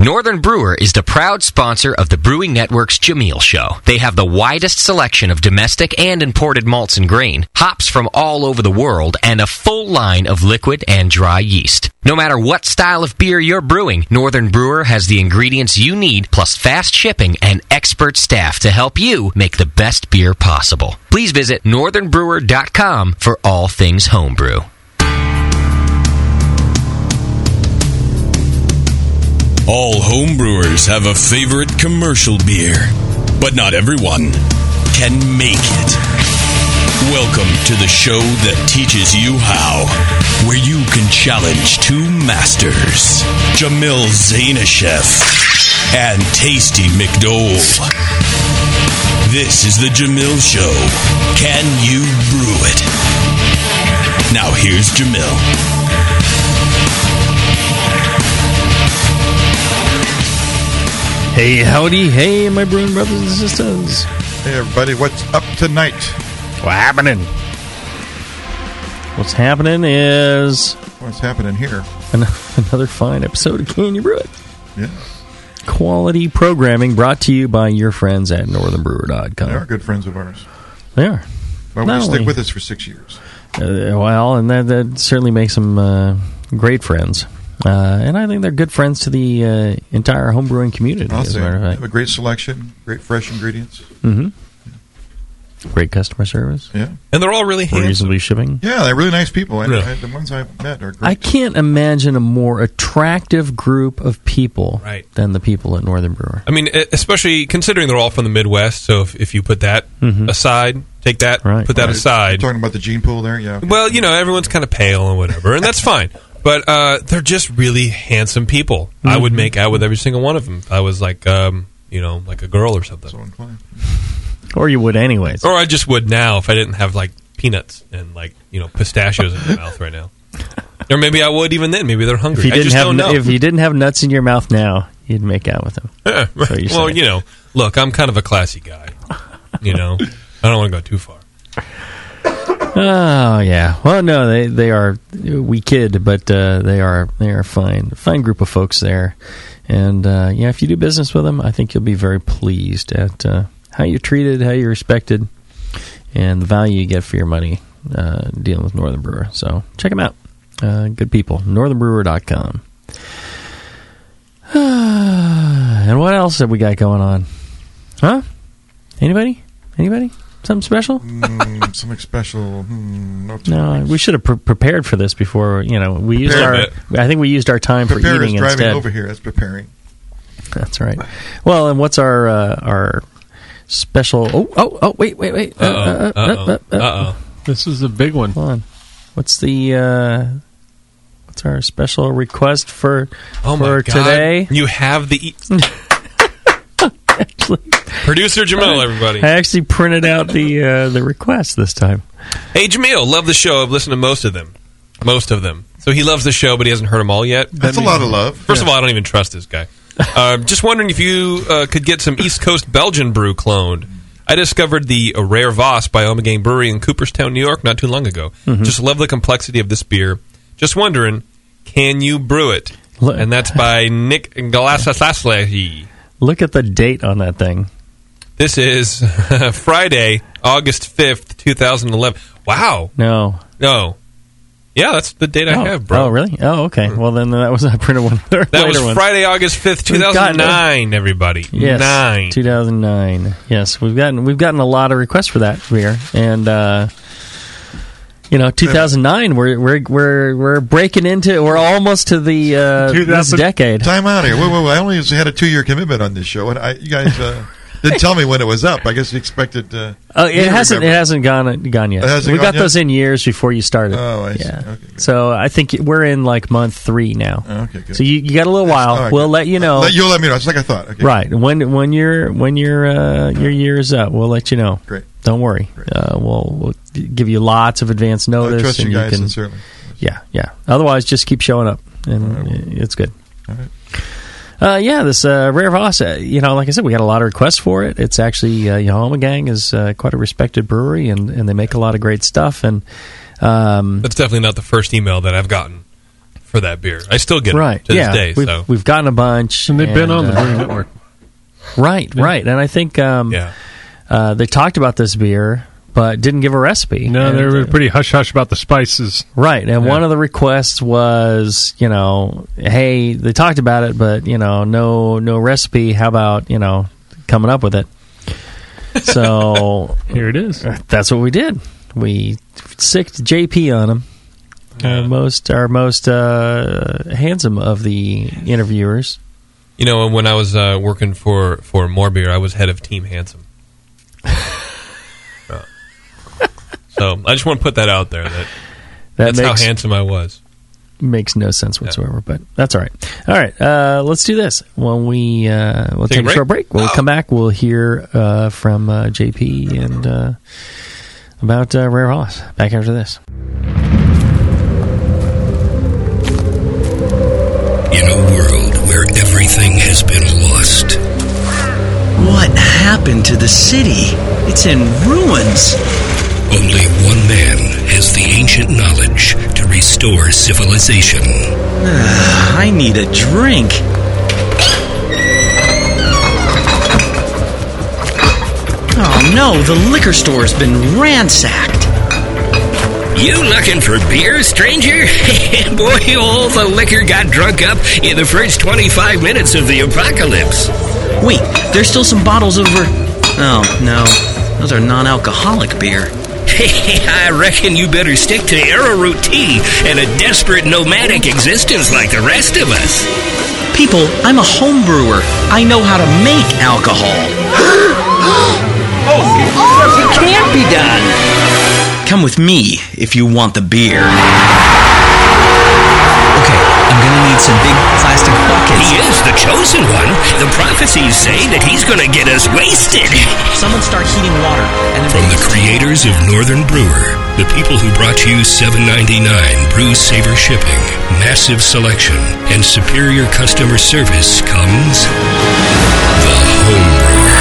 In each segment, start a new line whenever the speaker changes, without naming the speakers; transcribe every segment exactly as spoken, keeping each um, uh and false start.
Northern Brewer is the proud sponsor of the Brewing Network's Jameel Show. They have the widest selection of domestic and imported malts and grain, hops from all over the world, and a full line of liquid and dry yeast. No matter what style of beer you're brewing, Northern Brewer has the ingredients you need, plus fast shipping and expert staff to help you make the best beer possible. Please visit northern brewer dot com for all things homebrew.
All homebrewers have a favorite commercial beer, but not everyone can make it. Welcome to the show that teaches you how, where you can challenge two masters, Jamil Zainasheff and Tasty McDole. This is the Jamil Show. Can you brew it? Now here's Jamil.
Hey, howdy, hey, my brewing brothers and sisters.
Hey, everybody, what's up tonight?
What's happening? What's happening is...
What's happening here?
An- another fine episode of Can You Brew It?
Yeah.
Quality programming brought to you by your friends at northern brewer dot com.
They are good friends of ours.
They are.
Well,
Not
we stick
only-
with us for six years.
Uh, well, and that, that certainly makes them uh, great friends. Uh, and I think they're good friends to the uh, entire homebrewing community.
I'll
as a
say.
matter of
They
fact.
have a great selection, great fresh ingredients.
Mm-hmm. Great customer service.
Yeah.
And they're all really handsome.
Reasonably shipping.
Yeah, they're really nice people. And
Yeah.
I, the ones I've met are great.
I can't imagine a more attractive group of people
Right.
than the people at Northern Brewer.
I mean, e- especially considering they're all from the Midwest, so if, if you put that
Mhm.
aside, take that,
Right.
put that
Right.
aside.
You're talking about the gene pool there? Yeah. Okay.
Well, you know, everyone's kind of pale and whatever, and that's fine. But uh, they're just really handsome people. I would make out with every single one of them if I was like, um, you know, like a girl or something.
So inclined.
Or you would anyways.
Or I just would now if I didn't have like peanuts and like, you know, pistachios in my mouth right now. Or maybe I would even then. Maybe they're
If
hungry.
you
I
didn't
just
have
don't know.
if you didn't have nuts in your mouth now, you'd make out with them.
Yeah,
So you're
well,
saying.
you know, look, I'm kind of a classy guy. You know, I don't want to go too far.
Oh yeah. Well, no, they they are we kid, but uh, they are they are fine fine group of folks there, and uh, yeah, if you do business with them, I think you'll be very pleased at uh, how you're treated, how you're respected, and the value you get for your money uh, dealing with Northern Brewer. So check them out. Uh, good people. northern brewer dot com. And what else have we got going on? Huh? Anybody? Anybody? Something special?
Mm, something special. Hmm, no, too
No,
much.
we should have pre- prepared for this before. You know, we used
Prepare
our.
a
I think we used our time for
Prepare is
eating
driving
instead.
over here. That's preparing.
That's right. Well, and what's our uh, our special? Oh, oh, oh! Wait, wait, wait! Uh,
Uh-oh.
uh, uh,
Uh-oh.
uh, uh,
Uh-oh.
This is a big one.
Hold on. What's the? Uh, what's our special request for
Oh,
for
my God.
today?
You have the... E-
Actually,
Producer Jamil, everybody.
I actually printed out the uh, the request this time.
Hey, Jamil, love the show. I've listened to most of them. Most of them. So he loves the show, but he hasn't heard them all yet.
That's a lot of love.
First of all, I don't even trust this guy. Uh, just wondering if you uh, could get some East Coast Belgian brew cloned. I discovered the uh, Rare Voss by Ommegang Brewery in Cooperstown, New York, not too long ago.
Mm-hmm.
Just love the complexity of this beer. Just wondering, can you brew it?
Look-
And that's by Nick Galasasaslehi.
Look at the date on that thing.
This is Friday, August fifth, twenty eleven. Wow.
No.
No. Yeah, that's the date
oh.
I have, bro.
Oh, really? Oh, okay. Well, then that was I printed one of their
That was
later ones.
Friday, August fifth, two
We've gotten
thousand nine, everybody.
Yes,
Nine.
two thousand nine. Yes, we've gotten we've gotten a lot of requests for that beer, and uh, you know, two thousand nine. We're we're we're we're breaking into. We're almost to the uh, this decade.
Time out here. Wait, wait, wait. I only had a two-year commitment on this show, and I, you guys uh, didn't tell me when it was up. I guess you expected. Uh,
Oh, it
me to
hasn't
remember.
it hasn't gone gone yet.
It hasn't
we
gone
got
yet?
those in years before you started.
Oh, I see.
yeah.
Okay, good.
So I think we're in like month three now.
Oh, okay, good.
So you, you got a little while.
All right,
we'll
good.
let you know.
Let, you'll let me know. It's like I thought. Okay.
Right when when your when your uh, your year is up, we'll let you know.
Great.
Don't worry. Uh, we'll we'll give you lots of advance notice.
I trust
and
you guys
can,
sincerely.
Yeah, yeah. Otherwise, just keep showing up, and
All right,
it's good.
All right.
Uh, yeah, this uh, Rare Voss, uh, you know, like I said, we got a lot of requests for it. It's actually, uh, you know, Ommegang is uh, quite a respected brewery, and, and they make a lot of great stuff. And um,
That's definitely not the first email that I've gotten for that beer. I still get
right.
it to
yeah.
this day.
We've,
So
we've gotten a bunch.
And they've
and,
been on the
uh,
Brewing Network.
Right,
Yeah.
right. And I think um,
yeah.
uh, they talked about this beer, but didn't give a recipe.
No,
And,
they were
uh,
pretty hush-hush about the spices.
Right, and
Yeah.
one of the requests was, you know, hey, they talked about it, but, you know, no no recipe. How about, you know, coming up with it? So
Here it is.
that's what we did. We sicked J P on him. Our most, our most uh, handsome of the interviewers.
You know, when I was uh, working for, for More Beer, I was head of Team Handsome. Uh, so I just want to put that out there. That,
That
that's
makes,
how handsome I was.
makes no sense whatsoever, yeah. But that's all right. All right, uh, let's do this. When we uh, we'll
Take
take,
a
a short
break?
break. When
Oh.
we come back, we'll hear uh, from uh, J P and uh, about uh, Rare Voss. Back after this.
In a world where everything has been lost,
What happened to the city? It's in ruins.
only one man has the ancient knowledge to restore civilization.
Ah, I need a drink. Oh no, the liquor store's been ransacked.
You looking for beer, stranger? Boy, all the liquor got drunk up in the first twenty-five minutes of the apocalypse.
Wait, there's still some bottles over... Oh, no. Those are non-alcoholic beer.
I reckon you better stick to arrowroot tea and a desperate nomadic existence like the rest of us.
People, I'm a home brewer. I know how to make alcohol.
Oh, it can't be done.
Come with me if you want the beer. Okay, I'm gonna need some big plastic buckets.
He is the chosen one. The prophecies say that he's gonna get us wasted.
Someone start heating water. And then
From the creators of Northern Brewer, the people who brought you seven ninety-nine Brew Saver shipping, massive selection, and superior customer service comes the Home Brewer.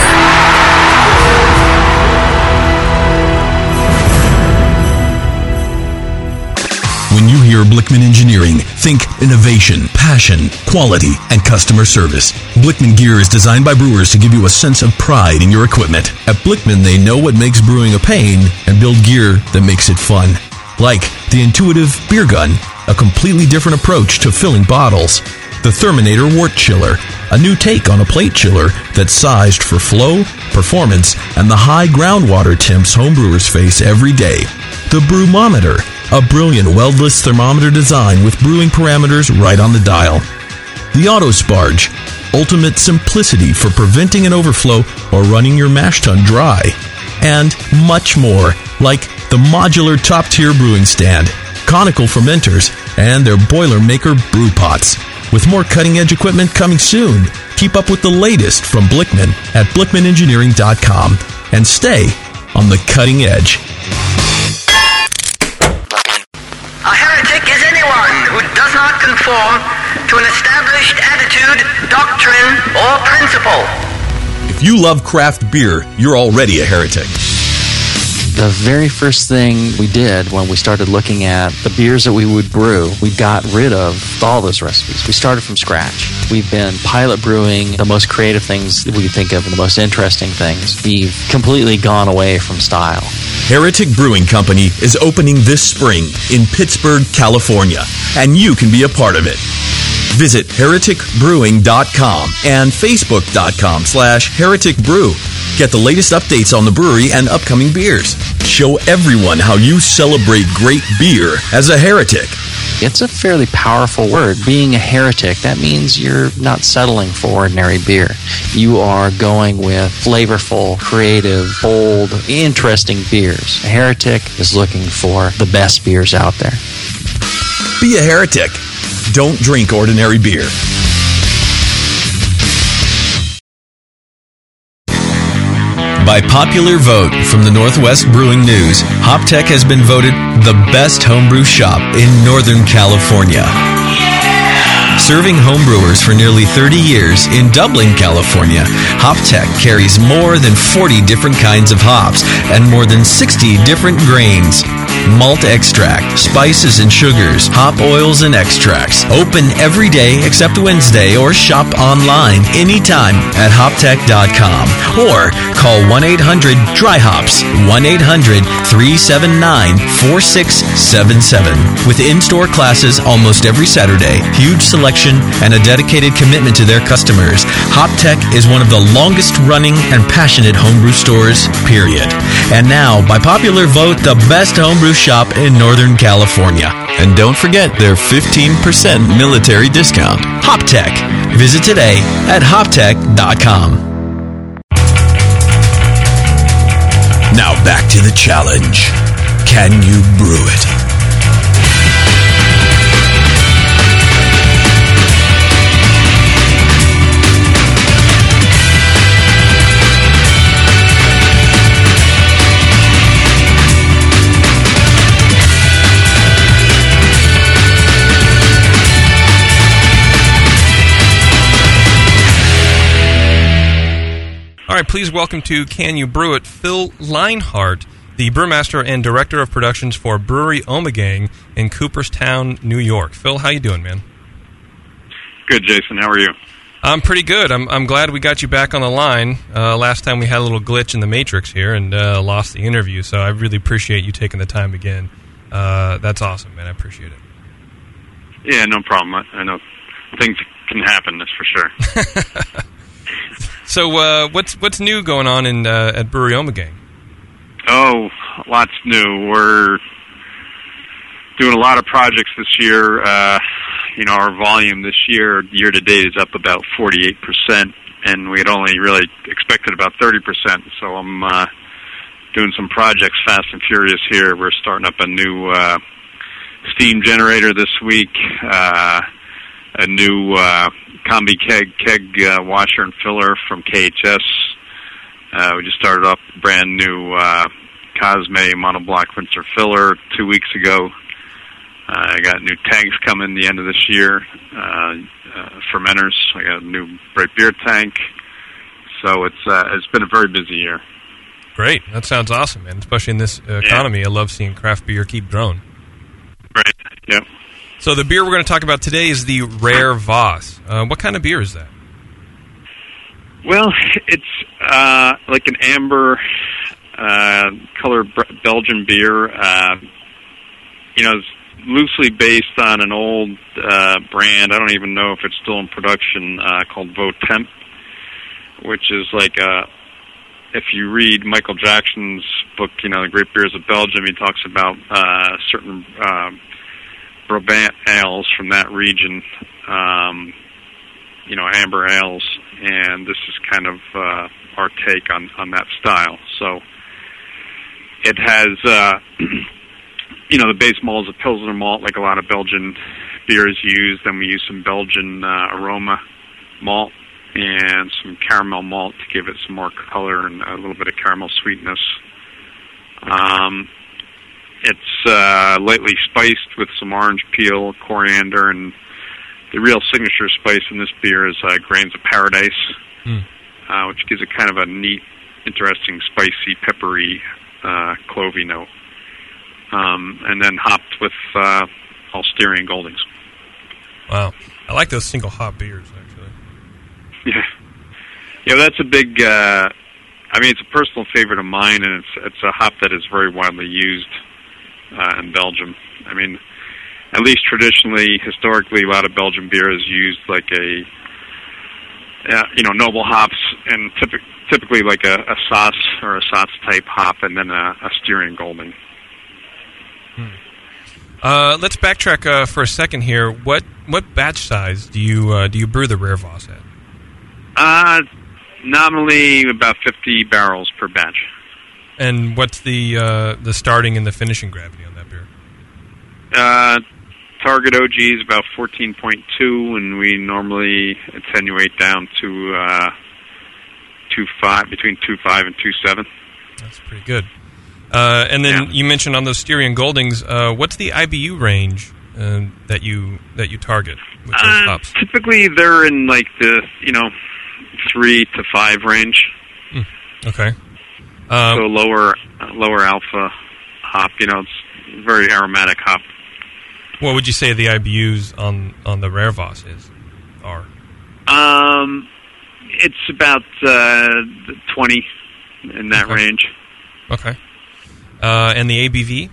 When you hear Blickman Engineering, think innovation, passion, quality, and customer service. Blickman gear is designed by brewers to give you a sense of pride in your equipment. At Blickman, they know what makes brewing a pain and build gear that makes it fun. Like the intuitive beer gun, a completely different approach to filling bottles. The Therminator Wort Chiller, a new take on a plate chiller that's sized for flow, performance, and the high groundwater temps homebrewers face every day. The Brewmometer, a brilliant weldless thermometer design with brewing parameters right on the dial. The Autosparge, ultimate simplicity for preventing an overflow or running your mash tun dry. And much more, like the modular top-tier brewing stand, conical fermenters, and their Boilermaker brew pots. With more cutting-edge equipment coming soon, keep up with the latest from Blickman at blickman engineering dot com and stay on the cutting edge.
A heretic is anyone who does not conform to an established attitude, doctrine, or principle.
If you love craft beer, you're already a heretic.
The very first thing we did when we started looking at the beers that we would brew, we got rid of all those recipes. We started from scratch. We've been pilot brewing the most creative things that we could think of and the most interesting things. We've completely gone away from style.
Heretic Brewing Company is opening this spring in Pittsburgh, California, and you can be a part of it. Visit heretic brewing dot com and facebook dot com slash heretic brew. Get the latest updates on the brewery and upcoming beers. Show everyone how you celebrate great beer as a heretic.
It's a fairly powerful word. Being a heretic, that means you're not settling for ordinary beer. You are going with flavorful, creative, bold, interesting beers. A heretic is looking for the best beers out there.
Be a heretic. Don't drink ordinary beer. By popular vote from the Northwest Brewing News, HopTech has been voted the best homebrew shop in Northern California. Serving homebrewers for nearly thirty years in Dublin, California, HopTech carries more than forty different kinds of hops and more than sixty different grains.
malt extract, spices and sugars, hop oils and extracts. Open every day except Wednesday or shop online anytime at hoptech dot com or call one eight hundred dry hops, one eight hundred three seven nine four six seven seven. With in-store classes almost every Saturday, huge selection, and a dedicated commitment to their customers, Hoptech is one of the longest running and passionate homebrew stores, period. And now, by popular vote, the best homebrew shop in Northern California. And don't forget their fifteen percent military discount. Hoptech. Visit today at hoptech dot com.
Now back to the challenge. Can you brew it?
All right, please welcome to Can You Brew It, Phil Leinhart, the brewmaster and director of productions for Brewery Ommegang in Cooperstown, New York. Phil, how you doing, man?
Good, Jason. How are you?
I'm pretty good. I'm I'm glad we got you back on the line. Uh, last time we had a little glitch in the matrix here and uh, lost the interview, so I really appreciate you taking the time again. Uh, that's awesome, man. I appreciate it.
Yeah, no problem. I, I know things can happen, that's for sure.
So, uh, what's what's new going on in uh, at Brewery Ommegang?
Oh, lots new. We're doing a lot of projects this year. Uh, you know, our volume this year, year to date, is up about forty-eight percent, and we had only really expected about thirty percent. So I'm uh, doing some projects fast and furious here. We're starting up a new uh, steam generator this week, uh, a new uh, combi keg keg uh, washer and filler from K H S. Uh, we just started up a brand new uh, Cosme monoblock rinser filler two weeks ago. Uh, I got new tanks coming the end of this year, uh, uh, fermenters. I got a new bright beer tank. So it's uh, it's been a very busy year.
Great, that sounds awesome, man. Especially in this uh, economy, yeah. I love seeing craft beer keep growing.
Right. Yep.
So the beer we're going to talk about today is the Rare Voss. Uh, what kind of beer is that?
Well, it's uh, like an amber uh, color Belgian beer. Uh, you know, it's loosely based on an old uh, brand. I don't even know if it's still in production, uh, called Votemp, which is like a, if you read Michael Jackson's book, you know, The Great Beers of Belgium, he talks about uh, certain uh, Brabant ales from that region, um, you know, amber ales, and this is kind of uh, our take on, on that style. So it has, uh, you know, the base malt is a Pilsner malt, like a lot of Belgian beers use. Then we use some Belgian uh, aroma malt and some caramel malt to give it some more color and a little bit of caramel sweetness. Um, it's uh, lightly spiced with some orange peel, coriander, and the real signature spice in this beer is uh, grains of paradise, mm. uh, which gives it kind of a neat, interesting, spicy, peppery, uh, clovey note. Um, and then hopped with uh, Alsterian Goldings.
Wow. I like those single hop beers, actually.
Yeah. Yeah, that's a big, uh, I mean, it's a personal favorite of mine, and it's it's a hop that is very widely used uh, in Belgium. I mean, at least traditionally, historically, a lot of Belgian beer is used like a, uh, you know, noble hops, and typic- typically like a, a Saaz or a Saaz type hop, and then a, a Styrian Golding.
Hmm. Uh, let's backtrack uh, for a second here. What what batch size do you uh, do you brew the Rare Voss at?
Uh, nominally about fifty barrels per batch.
And what's the uh, the starting and the finishing gravity on that beer?
Uh, target O G is about fourteen point two, and we normally attenuate down to uh, two five, between two five and two seven.
That's pretty good. Uh, and then yeah. you mentioned on those Styrian Goldings, uh, what's the I B U range uh, that you that you target with those
uh,
hops?
Typically, they're in like the you know three to five range.
Mm. Okay. Um,
so lower uh, lower alpha hop. You know, it's very aromatic hop.
What would you say the I B Us on, on the Rare Voss is? Are?
Um, it's about uh, twenty in that
okay.
range.
Okay. Uh, and the A B V?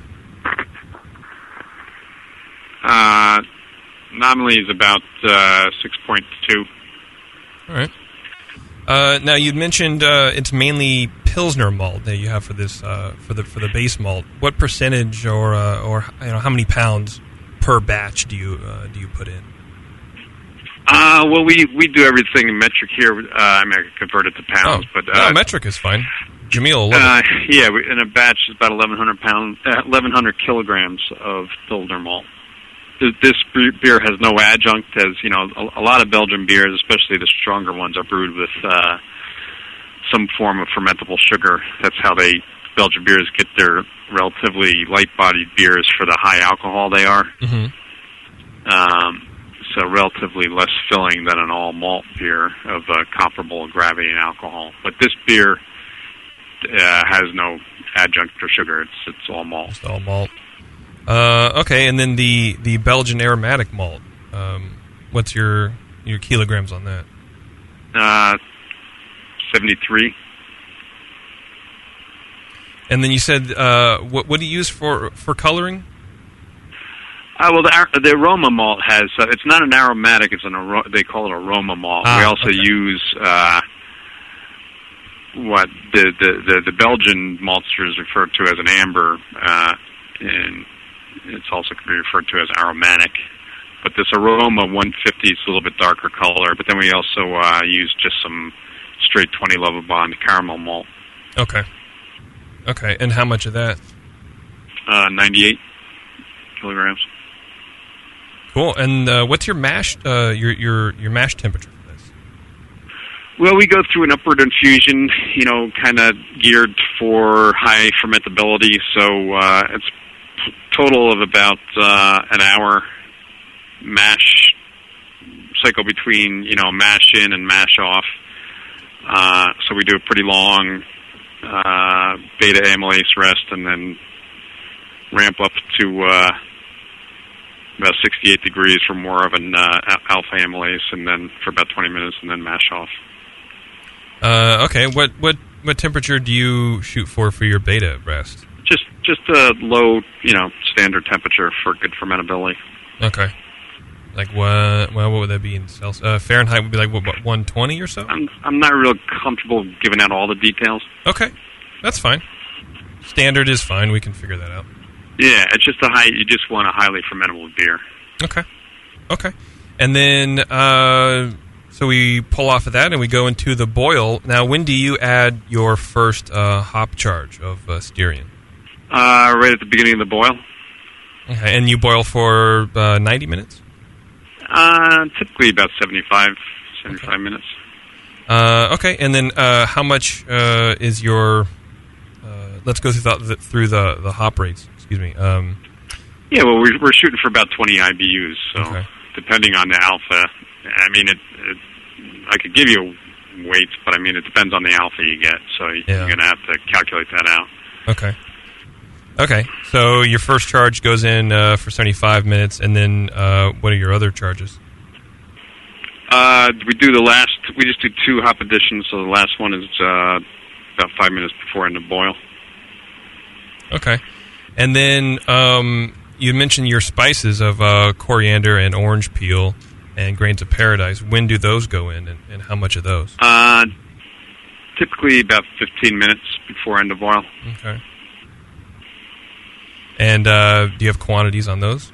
Uh, nominally is about uh, six point two.
All right. Uh, now you'd mentioned uh, it's mainly Pilsner malt that you have for this uh, for the for the base malt. What percentage or uh, or you know how many pounds per batch do you uh, do you put in?
Uh, well, we, we do everything in metric here. Uh, I mean, I could convert it to pounds,
oh,
but uh,
no, metric is fine. Jamil will love
uh,
it.
Yeah, we, in a batch is about eleven hundred pounds, uh, eleven hundred kilograms of Pilsner malt. This, this beer has no adjunct, as you know, a, a lot of Belgian beers, especially the stronger ones, are brewed with uh, some form of fermentable sugar. That's how they Belgian beers get their relatively light-bodied beers for the high alcohol they are.
Mm-hmm.
Um, so relatively less filling than an all-malt beer of uh, comparable gravity and alcohol. But this beer uh, has no adjunct or sugar. It's it's all malt.
It's all malt. Uh, okay, and then the, the Belgian aromatic malt. Um, what's your your kilograms on that?
Uh, seventy-three.
And then you said, uh, what what do you use for for coloring?
Uh, well, the, ar- the aroma malt has. Uh, it's not an aromatic. It's an aro- they call it aroma malt.
Ah,
we also
okay.
use uh, what the, the the the Belgian maltsters refer to as an amber, uh, and it's also can be referred to as aromatic. But this aroma one fifty is a little bit darker color. But then we also uh, use just some straight twenty Lovibond caramel malt.
Okay. Okay, and how much of that?
Uh, ninety-eight kilograms.
Cool. And uh, what's your mash uh, your your your mash temperature for this?
Well, we go through an upward infusion, you know, kind of geared for high fermentability. So uh, it's a total of about uh, an hour mash cycle between, you know, mash in and mash off. Uh, so we do a pretty long uh, beta amylase rest and then ramp up to uh, about sixty-eight degrees for more of an uh, alpha amylase, and then for about twenty minutes, and then mash off.
Uh, okay, what what what temperature do you shoot for for your beta rest?
Just just a low, you know, standard temperature for good fermentability.
Okay. Like what? Well, what would that be in Celsius? Uh, Fahrenheit would be like what, what one twenty or so.
I'm I'm not real comfortable giving out all the details.
Okay, that's fine. Standard is fine. We can figure that out.
Yeah, it's just a high. You just want a highly fermentable beer.
Okay. Okay. And then, uh, so we pull off of that and we go into the boil. Now, when do you add your first uh, hop charge of uh, Styrian?
Uh, right at the beginning of the boil.
Okay. And you boil for uh, ninety minutes?
Uh, typically about seventy-five, seventy-five
okay.
minutes.
Uh, okay. And then, uh, how much uh, is your? Uh, let's go through the through the, the hop rates. Excuse me. Um,
yeah, well, we're, we're shooting for about twenty I B Us, so
okay.
depending on the alpha, I mean, it, it. I could give you weights, but I mean, it depends on the alpha you get, so
yeah.
you're going to have to calculate that out.
Okay. Okay, so your first charge goes in uh, for seventy-five minutes, and then uh, what are your other charges?
Uh, we do the last, we just do two hop additions, so the last one is uh, about five minutes before end of boil.
Okay. And then um, you mentioned your spices of uh, coriander and orange peel and grains of paradise. When do those go in, and, and how much of those?
Uh, typically about fifteen minutes before end of boil.
Okay. And uh, do you have quantities on those?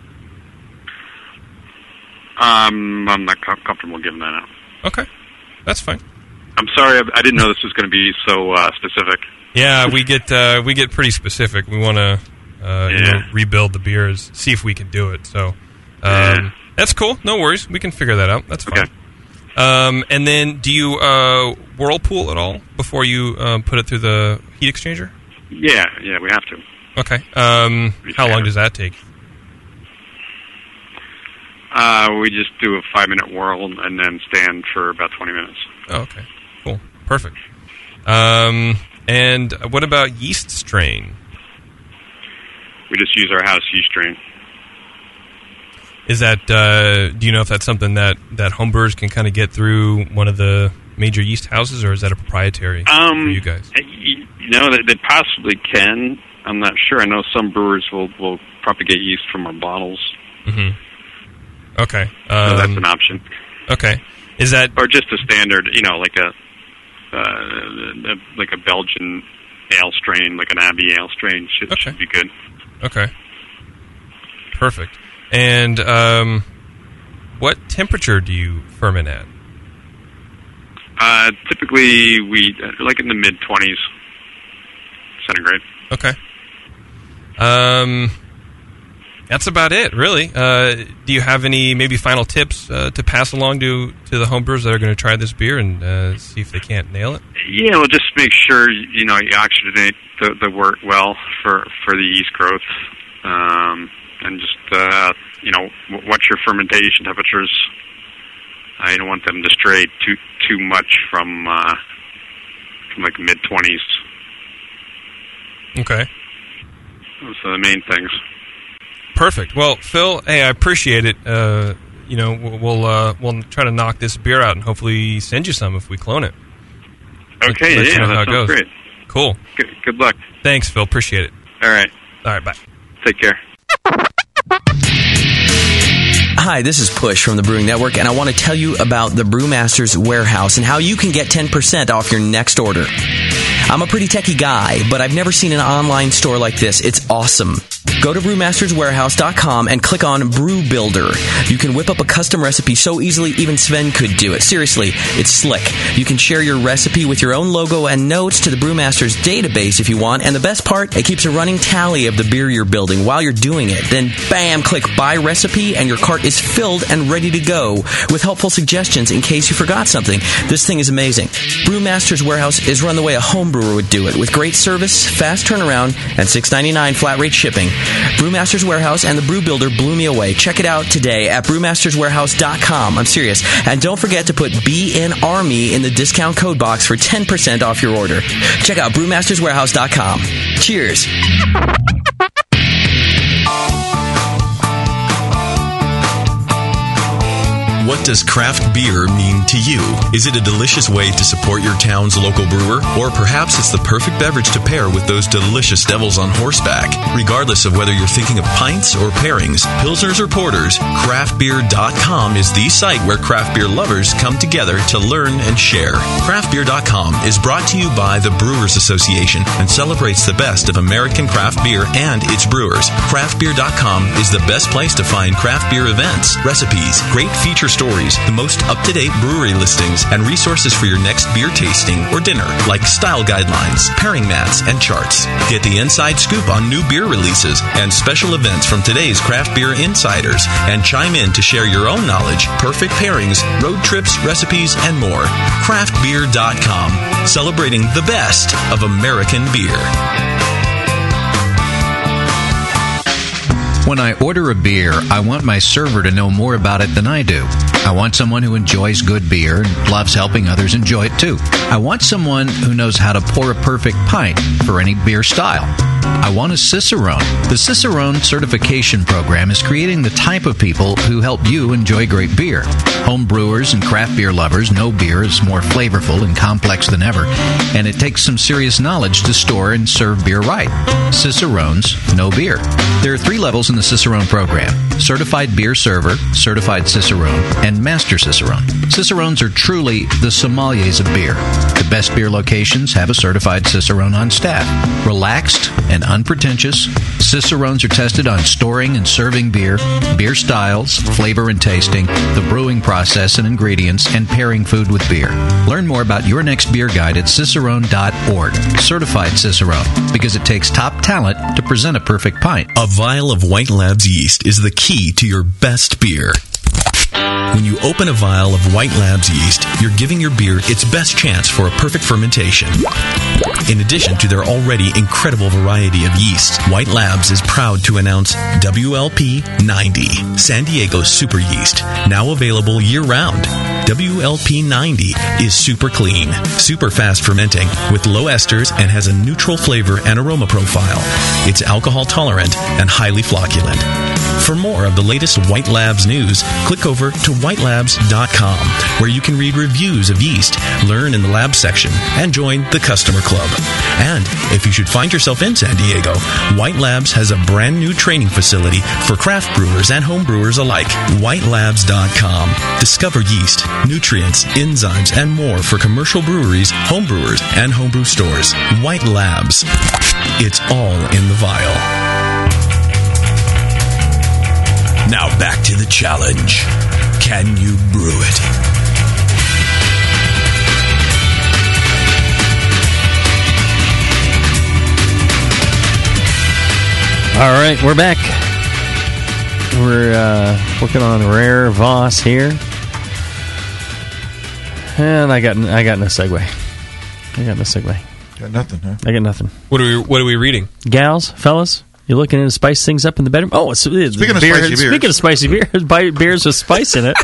Um, I'm not com- comfortable giving that out.
Okay. That's fine.
I'm sorry, I, I didn't know this was going to be so uh, specific.
Yeah, we get uh, we get pretty specific. We want to uh,
yeah.
you know, rebuild the beers, see if we can do it. So um,
yeah.
that's cool. No worries. We can figure that out. That's fine.
Okay.
Um, and then, do you uh, whirlpool at all before you um, put it through the heat exchanger?
Yeah, yeah, we have to.
Okay. Um, how long does that take?
Uh, we just do a five-minute whirl and then stand for about twenty minutes.
Oh, okay. Cool. Perfect. Um, and what about yeast strain?
we just use our house yeast strain.
Is that, uh, do you know if that's something that, that homebrewers can kind of get through one of the major yeast houses, or is that a proprietary
um,
for you guys?
You know, they, they possibly can. I'm not sure. I know some brewers will, will propagate yeast from our bottles.
Mm-hmm. Okay.
So
Um,
that's an option.
Okay. Is that...
Or just a standard, you know, like a, uh, like a Belgian ale strain, like an Abbey ale strain should,
okay.
should be good.
Okay. Perfect. And um, what temperature do you ferment at?
Uh, typically, we like in the mid twenties centigrade.
Okay. Um, that's about it, really. Uh, do you have any maybe final tips uh, to pass along to to the homebrewers that are going to try this beer and uh, see if they can't nail it?
Yeah, well, just make sure you know you oxygenate the, the wort well for for the yeast growth. Um, And just, uh, you know, watch your fermentation temperatures. Uh, you don't want them to stray too too much from, uh, from like mid-twenties.
Okay.
Those are the main things.
Perfect. Well, Phil, hey, I appreciate it. Uh, you know, we'll uh, we'll try to knock this beer out and hopefully send you some if we clone it.
Okay,
Let,
yeah,
you know
that
how it
sounds
goes.
great.
Cool.
Good, good luck.
Thanks, Phil. Appreciate it.
All right.
All right, bye.
Take care.
Hi, this is Push from the Brewing Network, and I want to tell you about the Brewmaster's Warehouse and how you can get ten percent off your next order. I'm a pretty techie guy, but I've never seen an online store like this. It's awesome. Go to brewmasters warehouse dot com and click on Brew Builder. You can whip up a custom recipe so easily even Sven could do it. Seriously, it's slick. You can share your recipe with your own logo and notes to the Brewmaster's database if you want, and the best part, it keeps a running tally of the beer you're building while you're doing it. Then, bam, click Buy Recipe, and your cart is filled and ready to go with helpful suggestions in case you forgot something. This thing is amazing. Brewmaster's Warehouse is run the way a home brewer would do it, with great service, fast turnaround, and six ninety-nine flat rate shipping. Brewmaster's Warehouse and the Brew Builder blew me away. Check it out today at brewmasters warehouse dot com. I'm serious. And don't forget to put B N Army in the discount code box for ten percent off your order. Check out brewmasters warehouse dot com. Cheers.
What does craft beer mean to you? Is it a delicious way to support your town's local brewer? Or perhaps it's the perfect beverage to pair with those delicious devils on horseback? Regardless of whether you're thinking of pints or pairings, pilsners or porters, craft beer dot com is the site where craft beer lovers come together to learn and share. craft beer dot com is brought to you by the Brewers Association and celebrates the best of American craft beer and its brewers. craft beer dot com is the best place to find craft beer events, recipes, great feature stories, the most up-to-date brewery listings, and resources for your next beer tasting or dinner, like style guidelines, pairing mats, and charts. Get the inside scoop on new beer releases and special events from today's craft beer insiders, and chime in to share your own knowledge, perfect pairings, road trips, recipes, and more. craft beer dot com, celebrating the best of American beer.
When I order a beer, I want my server to know more about it than I do. I want someone who enjoys good beer and loves helping others enjoy it too. I want someone who knows how to pour a perfect pint for any beer style. I want a Cicerone. The Cicerone certification program is creating the type of people who help you enjoy great beer. Home brewers and craft beer lovers know beer is more flavorful and complex than ever, and it takes some serious knowledge to store and serve beer right. Cicerones know beer. There are three levels in the Cicerone program: Certified Beer Server, Certified Cicerone, and Master Cicerone. Cicerones are truly the sommeliers of beer. The best beer locations have a certified Cicerone on staff. Relaxed and unpretentious, Cicerones are tested on storing and serving beer, beer styles, flavor and tasting, the brewing process and ingredients, and pairing food with beer. Learn more about your next beer guide at cicerone dot org. Certified Cicerone, because it takes top talent to present a perfect pint.
A vial of White Labs yeast is the key to your best beer. When you open a vial of White Labs yeast, you're giving your beer its best chance for a perfect fermentation. In addition to their already incredible variety of yeasts, White Labs is proud to announce W L P ninety, San Diego's super yeast, now available year-round. W L P ninety is super clean, super fast fermenting, with low esters and has a neutral flavor and aroma profile. It's alcohol tolerant and highly flocculent. For more of the latest White Labs news, click over to white labs dot com, where you can read reviews of yeast, learn in the lab section, and join the customer club. And if you should find yourself in San Diego, White Labs has a brand new training facility for craft brewers and home brewers alike. white labs dot com. Discover yeast, nutrients, enzymes, and more for commercial breweries, home brewers, and homebrew stores. White Labs. It's all in the vial. Now back to the challenge. Can you brew it?
All right, we're back. We're uh, working on Rare Voss here. And I got I got no segue. I got no segue.
Got nothing, huh?
I got nothing.
What are we What are we reading?
Gals, fellas, you looking to spice things up in the bedroom? Oh, it's, it's
speaking
beer,
of spicy beers.
Speaking of spicy beer, beers with spice in it.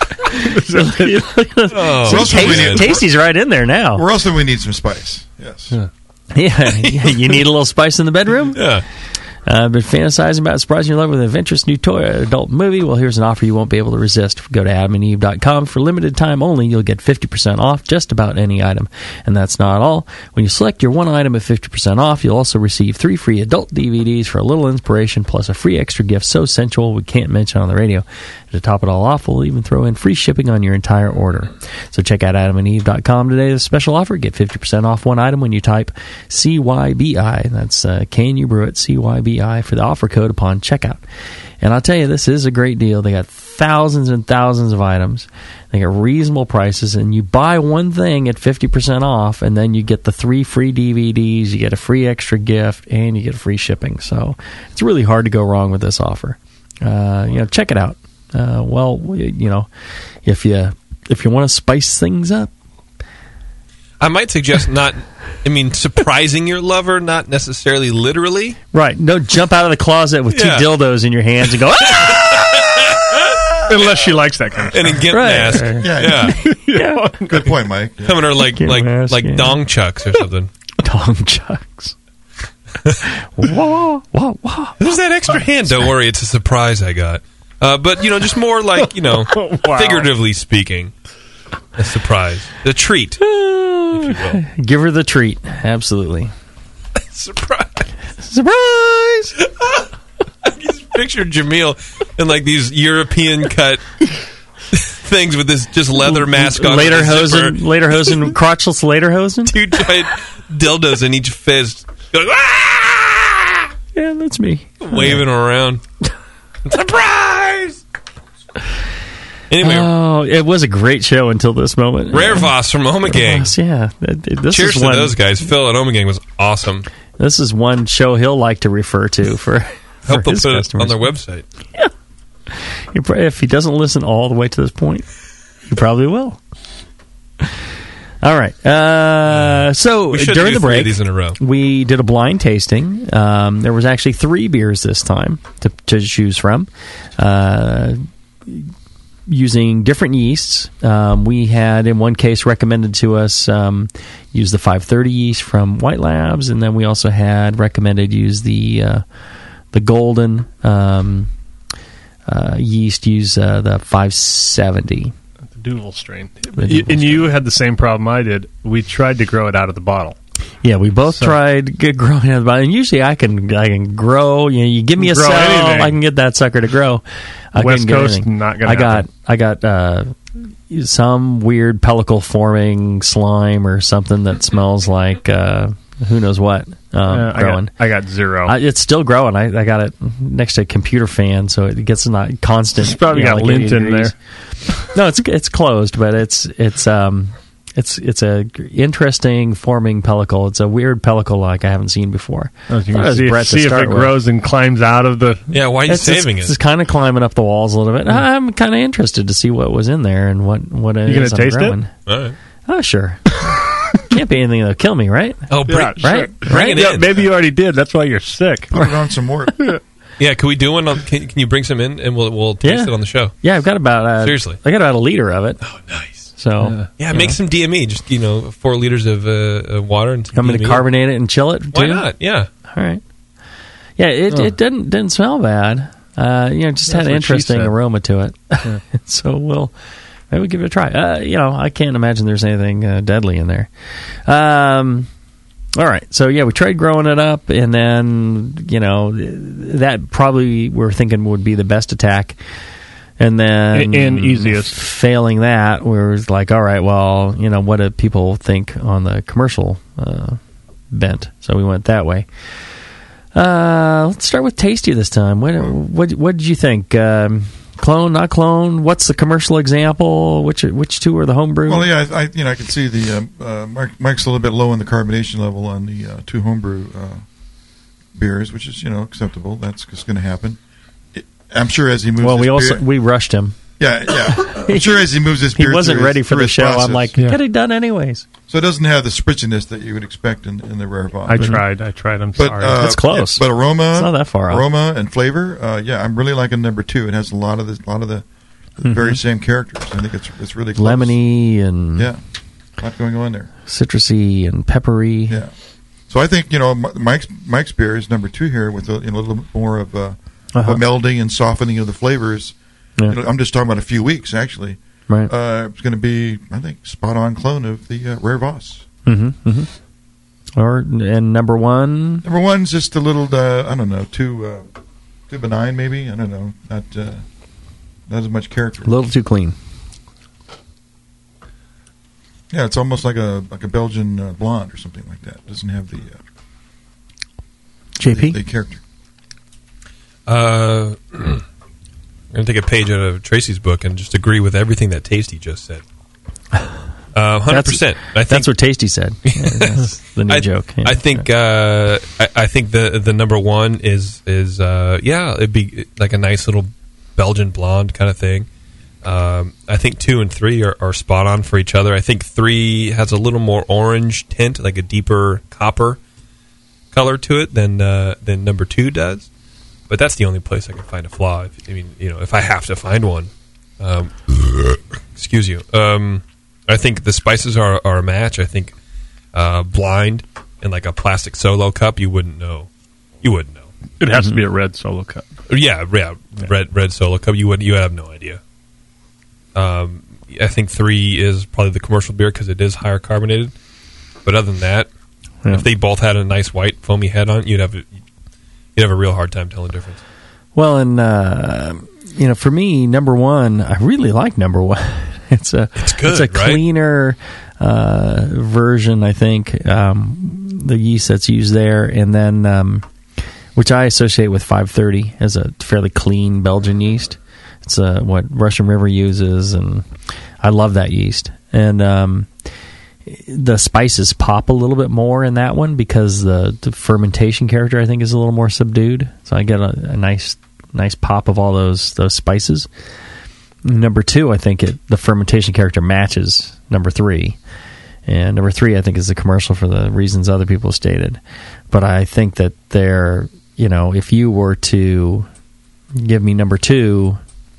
Oh,
so Tasty, Tasty's right in there now.
Where else do we need some spice? Yes.
Yeah. Yeah, you need a little spice in the bedroom?
Yeah.
Uh, been fantasizing about surprising your love with an adventurous new toy or adult movie? Well, here's an offer you won't be able to resist. Go to adam and eve dot com. For limited time only, you'll get fifty percent off just about any item. And that's not all. When you select your one item at fifty percent off, you'll also receive three free adult D V Ds for a little inspiration, plus a free extra gift so sensual we can't mention on the radio. To top it all off, we'll even throw in free shipping on your entire order. So check out adam and eve dot com today. The special offer, get fifty percent off one item when you type C Y B I. That's uh, Can You Brew It, C Y B I, for the offer code upon checkout. And I'll tell you, this is a great deal. They got thousands and thousands of items. They got reasonable prices, and you buy one thing at fifty percent off, and then you get the three free D V Ds, you get a free extra gift, and you get free shipping. So it's really hard to go wrong with this offer. Uh, you know, check it out. Uh, well, you know, if you if you want to spice things up,
I might suggest not. I mean, surprising your lover, not necessarily literally.
Right? No, jump out of the closet with
Yeah.
two dildos in your hands and go. Ah!
Unless she likes that kind of
And a gimp
Right.
mask.
Yeah.
Yeah.
Yeah.
Good point, Mike.
Some of her like
Gimp
like
mask,
like
yeah.
dong chucks or something.
Dong chucks. Wah, wah, wah.
There's that extra hand. Don't worry, it's a surprise I got. Uh, but you know, just more like you know,
Wow.
figuratively speaking, a surprise, a treat, if you will.
Give her the treat. Absolutely.
Surprise.
Surprise!
I just pictured Jamil in like these European cut things with this just leather mask on.
Later
with a zipper,
hosen, later hosen, crotchless later hosen.
two giant dildos in each fist, going, ah!
Yeah, that's me.
Waving around. Surprise! Anyway,
Oh, it was a great show until this moment.
Rare Voss from Omegang.
Voss, yeah. This
Cheers
is
to
one,
those guys. Phil at Omegang was awesome.
This is one show he'll like to refer to for, for
Hope they'll
his
put it
customers.
on their website.
He pro- If he doesn't listen all the way to this point, he probably will. All right. Uh, so
We should
during
do
the
three
break,
of these in a row.
we did a blind tasting. Um, there was actually three beers this time to, to choose from, uh, using different yeasts. Um, we had, in one case, recommended to us um, use the five thirty yeast from White Labs, and then we also had recommended use the uh, the golden um, uh, yeast. Use uh, the five seventy.
The dual strain.
The
Y-
dual
and you had the same problem I did. We tried to grow it out of the bottle.
Yeah, we both
So-
tried g- growing out of the bottle, and usually I can I can grow. You know, you give me a
Grow
cell,
anything.
I can get that sucker to grow. I
West
couldn't get
Coast,
anything.
not gonna
I got
happen.
I got uh, some weird pellicle forming slime or something that smells like uh, who knows what um,
Uh, I
growing.
got, I got zero.
I, it's still growing. I, I got it next to a computer fan, so it gets not constant.
It's probably
you know,
got
like
lint
eighty
in
degrees. No, it's it's closed, but it's it's um It's it's a g- interesting forming pellicle. It's a weird pellicle like I haven't seen before.
Oh, you
Thought it was
see,
Brett to
see if
start
it
with.
grows and climbs out of the.
Yeah, why are you
It's
saving
just,
it?
It's kind of climbing up the walls a little bit. I'm kind of interested to see what was in there and what what it
You gonna
is I'm
taste it?
growing.
All right.
Oh, sure. Can't be anything that'll kill me, right?
Oh, bring,
Yeah,
right?
bring
right?
it
Yeah,
in.
maybe you already did. That's why you're sick.
Put it on some more.
Yeah, can we do one? On, can, can you bring some in and we'll we'll taste
Yeah.
it on the show?
Yeah, I've got about uh,
Seriously.
I got about a liter of it.
Oh, nice.
So
Yeah.
Yeah,
you
make
know.
some D M E. Just you know, four liters of, uh, of water and some
I'm going
D
to
M E.
carbonate it and chill it.
Why
too?
not? Yeah.
All right. Yeah, it
Oh.
it didn't didn't smell bad. Uh, you know, it just
That's
had an
what she
interesting
said.
aroma to it.
Yeah.
So we'll maybe we'll give it a try. Uh, you know, I can't imagine there's anything uh, deadly in there. Um, all right. So yeah, we tried growing it up, and then you know that probably we're thinking would be the best attack. And then
And- and easiest.
Failing that, we were like, all right, well, you know, what do people think on the commercial uh, bent? So we went that way. Uh, let's start with Tasty this time. What what what did you think? Um, clone, not clone? What's the commercial example? Which which two are the homebrew?
Well, yeah, I, I you know I can see the um, uh, Mike, Mike's a little bit low in the carbonation level on the uh, two homebrew uh, beers, which is you know acceptable. That's just going to happen. It, I'm sure as he moves.
Well,
his
we also
beer,
we rushed him.
yeah, yeah. I'm sure as he moves his
He
beer,
wasn't
through
ready
his,
for
through
the
his
show.
process.
I'm like,
Yeah.
get it done anyways.
So it doesn't have the spritziness that you would expect in, in the rare Voss.
I tried. I tried. I'm
But,
sorry.
uh,
That's close.
But aroma,
It's not that far off.
aroma and flavor, uh, yeah, I'm really liking number two. It has a lot of the, a lot of the very same characters. I think it's it's really close.
Lemony and
Yeah, a lot going on there.
citrusy and peppery.
Yeah. So I think you know Mi- Mike's Mike's beer is number two here with a, you know, a little bit more of a,
Uh-huh.
a melding and softening of the flavors.
Yeah.
You know, I'm just talking about a few weeks actually.
Right.
Uh, it's going to be I think spot on clone of the uh, rare Voss.
Mm-hmm, mm-hmm. Or and number one.
Number one's just a little uh, I don't know too uh, too benign maybe I don't know not uh, not as much character.
A little too clean.
Yeah, it's almost like a like a Belgian uh, blonde or something like that. It doesn't have the uh,
J P?
the, the character.
Uh, I'm going to take a page out of Tracy's book and just agree with everything that Tasty just said. Uh, one hundred percent. I think
That's what Tasty said. Yeah, that's the new
I,
joke. Yeah.
I think uh, I, I think the the number one is is uh, yeah, it'd be like a nice little Belgian blonde kind of thing. Um, I think two and three are, are spot on for each other. I think three has a little more orange tint, like a deeper copper color to it than uh, than number two does. But that's the only place I can find a flaw. If, I mean, you know, if I have to find one, um, excuse you. Um, I think the spices are, are a match. I think uh, blind in like a plastic solo cup, you wouldn't know. You wouldn't know.
It has to be a red solo cup.
Yeah, yeah, red red solo cup. You would you would have no idea. Um, I think three is probably the commercial beer because it is higher carbonated. But other than that,
Yeah.
if they both had a nice white foamy head on, it, you'd have a, you'd have a real hard time telling the difference.
Well, and uh, you know, for me, number one, I really like number one. It's a
It's good,
it's a
right?
cleaner uh, version, I think. Um, the yeast that's used there, and then um, which I associate with five thirty as a fairly clean Belgian yeast. It's uh, what Russian River uses, and I love that yeast. And um, the spices pop a little bit more in that one because the, the fermentation character, I think, is a little more subdued. So I get a, a nice nice pop of all those those spices. Number two, I think it the fermentation character matches number three. And number three, I think, is the commercial for the reasons other people stated. But I think that they're, you know, if you were to give me number two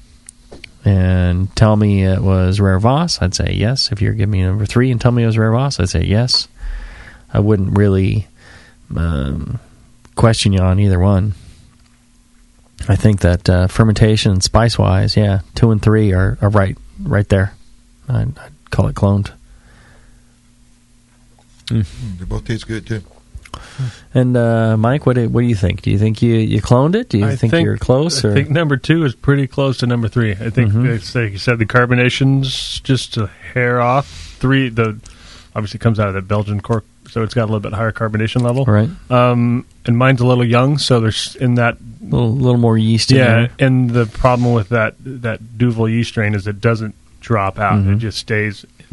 and tell me it was Rare Voss, I'd say yes. If you're giving me number three and tell me it was Rare Voss, I'd say yes. I wouldn't really um, question you on either one. I think that uh, fermentation and spice-wise, yeah, two and three are, are right right there. I'd, I'd call it cloned.
Mm, they both taste good too.
And uh, Mike, what do, what do you think? Do you think you, you cloned it? Do you
I
think, you're close?
I
Or?
think number two is pretty close to number three. I think,
Mhm.
it's like you said, the carbonation's just a hair off. Three, the obviously comes out of the Belgian cork, so it's got a little bit higher carbonation level.
Right.
Um, and mine's a little young, so there's in that
A little, little more yeast in
yeah.
there.
And the problem with that that Duvel yeast strain is it doesn't drop out;
Mhm.
it just stays. And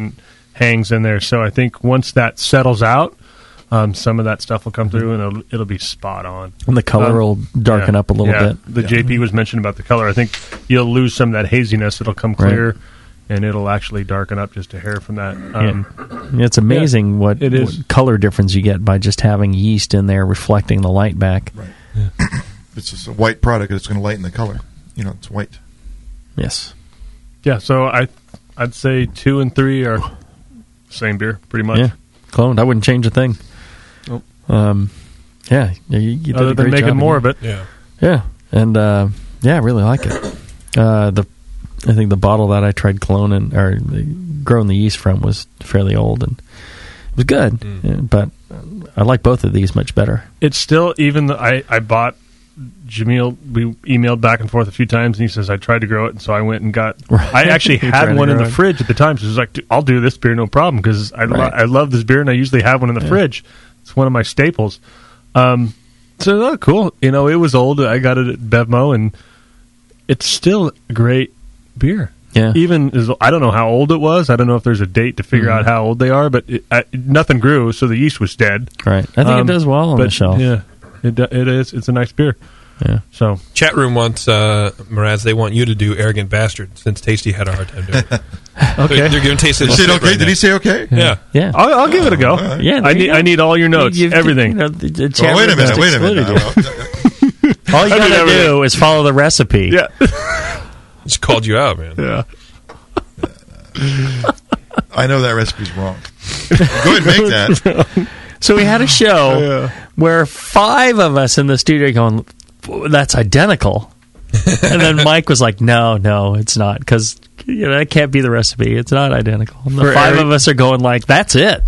hangs in there. So I think once that settles out, um, some of that stuff will come through, and it'll, it'll be spot on.
And the color
Um,
will darken
yeah,
up a little
yeah.
bit.
The
Yeah.
J P was mentioned about the color. I think you'll lose some of that haziness. It'll come clear, and it'll actually darken up just a hair from that. Um,
Yeah. It's amazing
yeah,
what,
it is.
what color difference you get by just having yeast in there reflecting the light back.
Right. Yeah. It's just a white product. It's going to lighten the color. You know, it's white.
Yes.
Yeah, so I, I'd say two and three are same beer, pretty much.
Yeah, cloned. I wouldn't change a thing.
Nope.
Um, yeah, you, you did
Other
a
than
great
making
job.
more of it.
Yeah.
Yeah, and uh, yeah, I really like it. Uh, the I think the bottle that I tried cloning or growing the yeast from was fairly old and it was good,
Mm.
yeah, but I like both of these much better.
It's still, even though I, I bought Jamil, we emailed back and forth a few times, and he says, I tried to grow it, and so I went and got,
Right.
I actually
You
had
tried to
one in
grow
the
it.
fridge at the time, so he was like, I'll do this beer, no problem, because I, lo-
Right.
I love this beer, and I usually have one in the
Yeah.
fridge. It's one of my staples. Um, so, oh, cool. You know, it was old. I got it at Bevmo, and it's still a great beer.
Yeah.
Even, as, I don't know how old it was. I don't know if there's a date to figure
Mhm.
out how old they are, but it, I, nothing grew, so the yeast was dead.
Right. I think
Um,
it does well on
but,
the shelf.
Yeah, it, do- it is. It's a nice beer.
Yeah.
So
Chat room wants uh, Mraz. They want you to do Arrogant Bastard since Tasty had a hard time doing it.
Okay.
they're, they're giving Tasty.
Did he
a
say
little
okay?
shit right
Did he
now.
say okay?
Yeah.
Yeah.
I'll, I'll give it a go.
right.
Yeah, there
I
you
need
go.
I need all your notes,
You've-
everything.
you know, the- the
Well,
chat
wait a
room
minute.
just
Wait a minute.
excluded you.
now.
All you
I mean,
gotta
everything.
do is follow the recipe.
Yeah.
Just called you out, man.
Yeah.
I know that recipe's wrong. Go ahead and make that.
So we had a show
Yeah.
where five of us in the studio going, that's identical. And then Mike was like, no, no, it's not. Because you know, that can't be the recipe. It's not identical. And the
For
five
Eric-
of us are going like, that's it.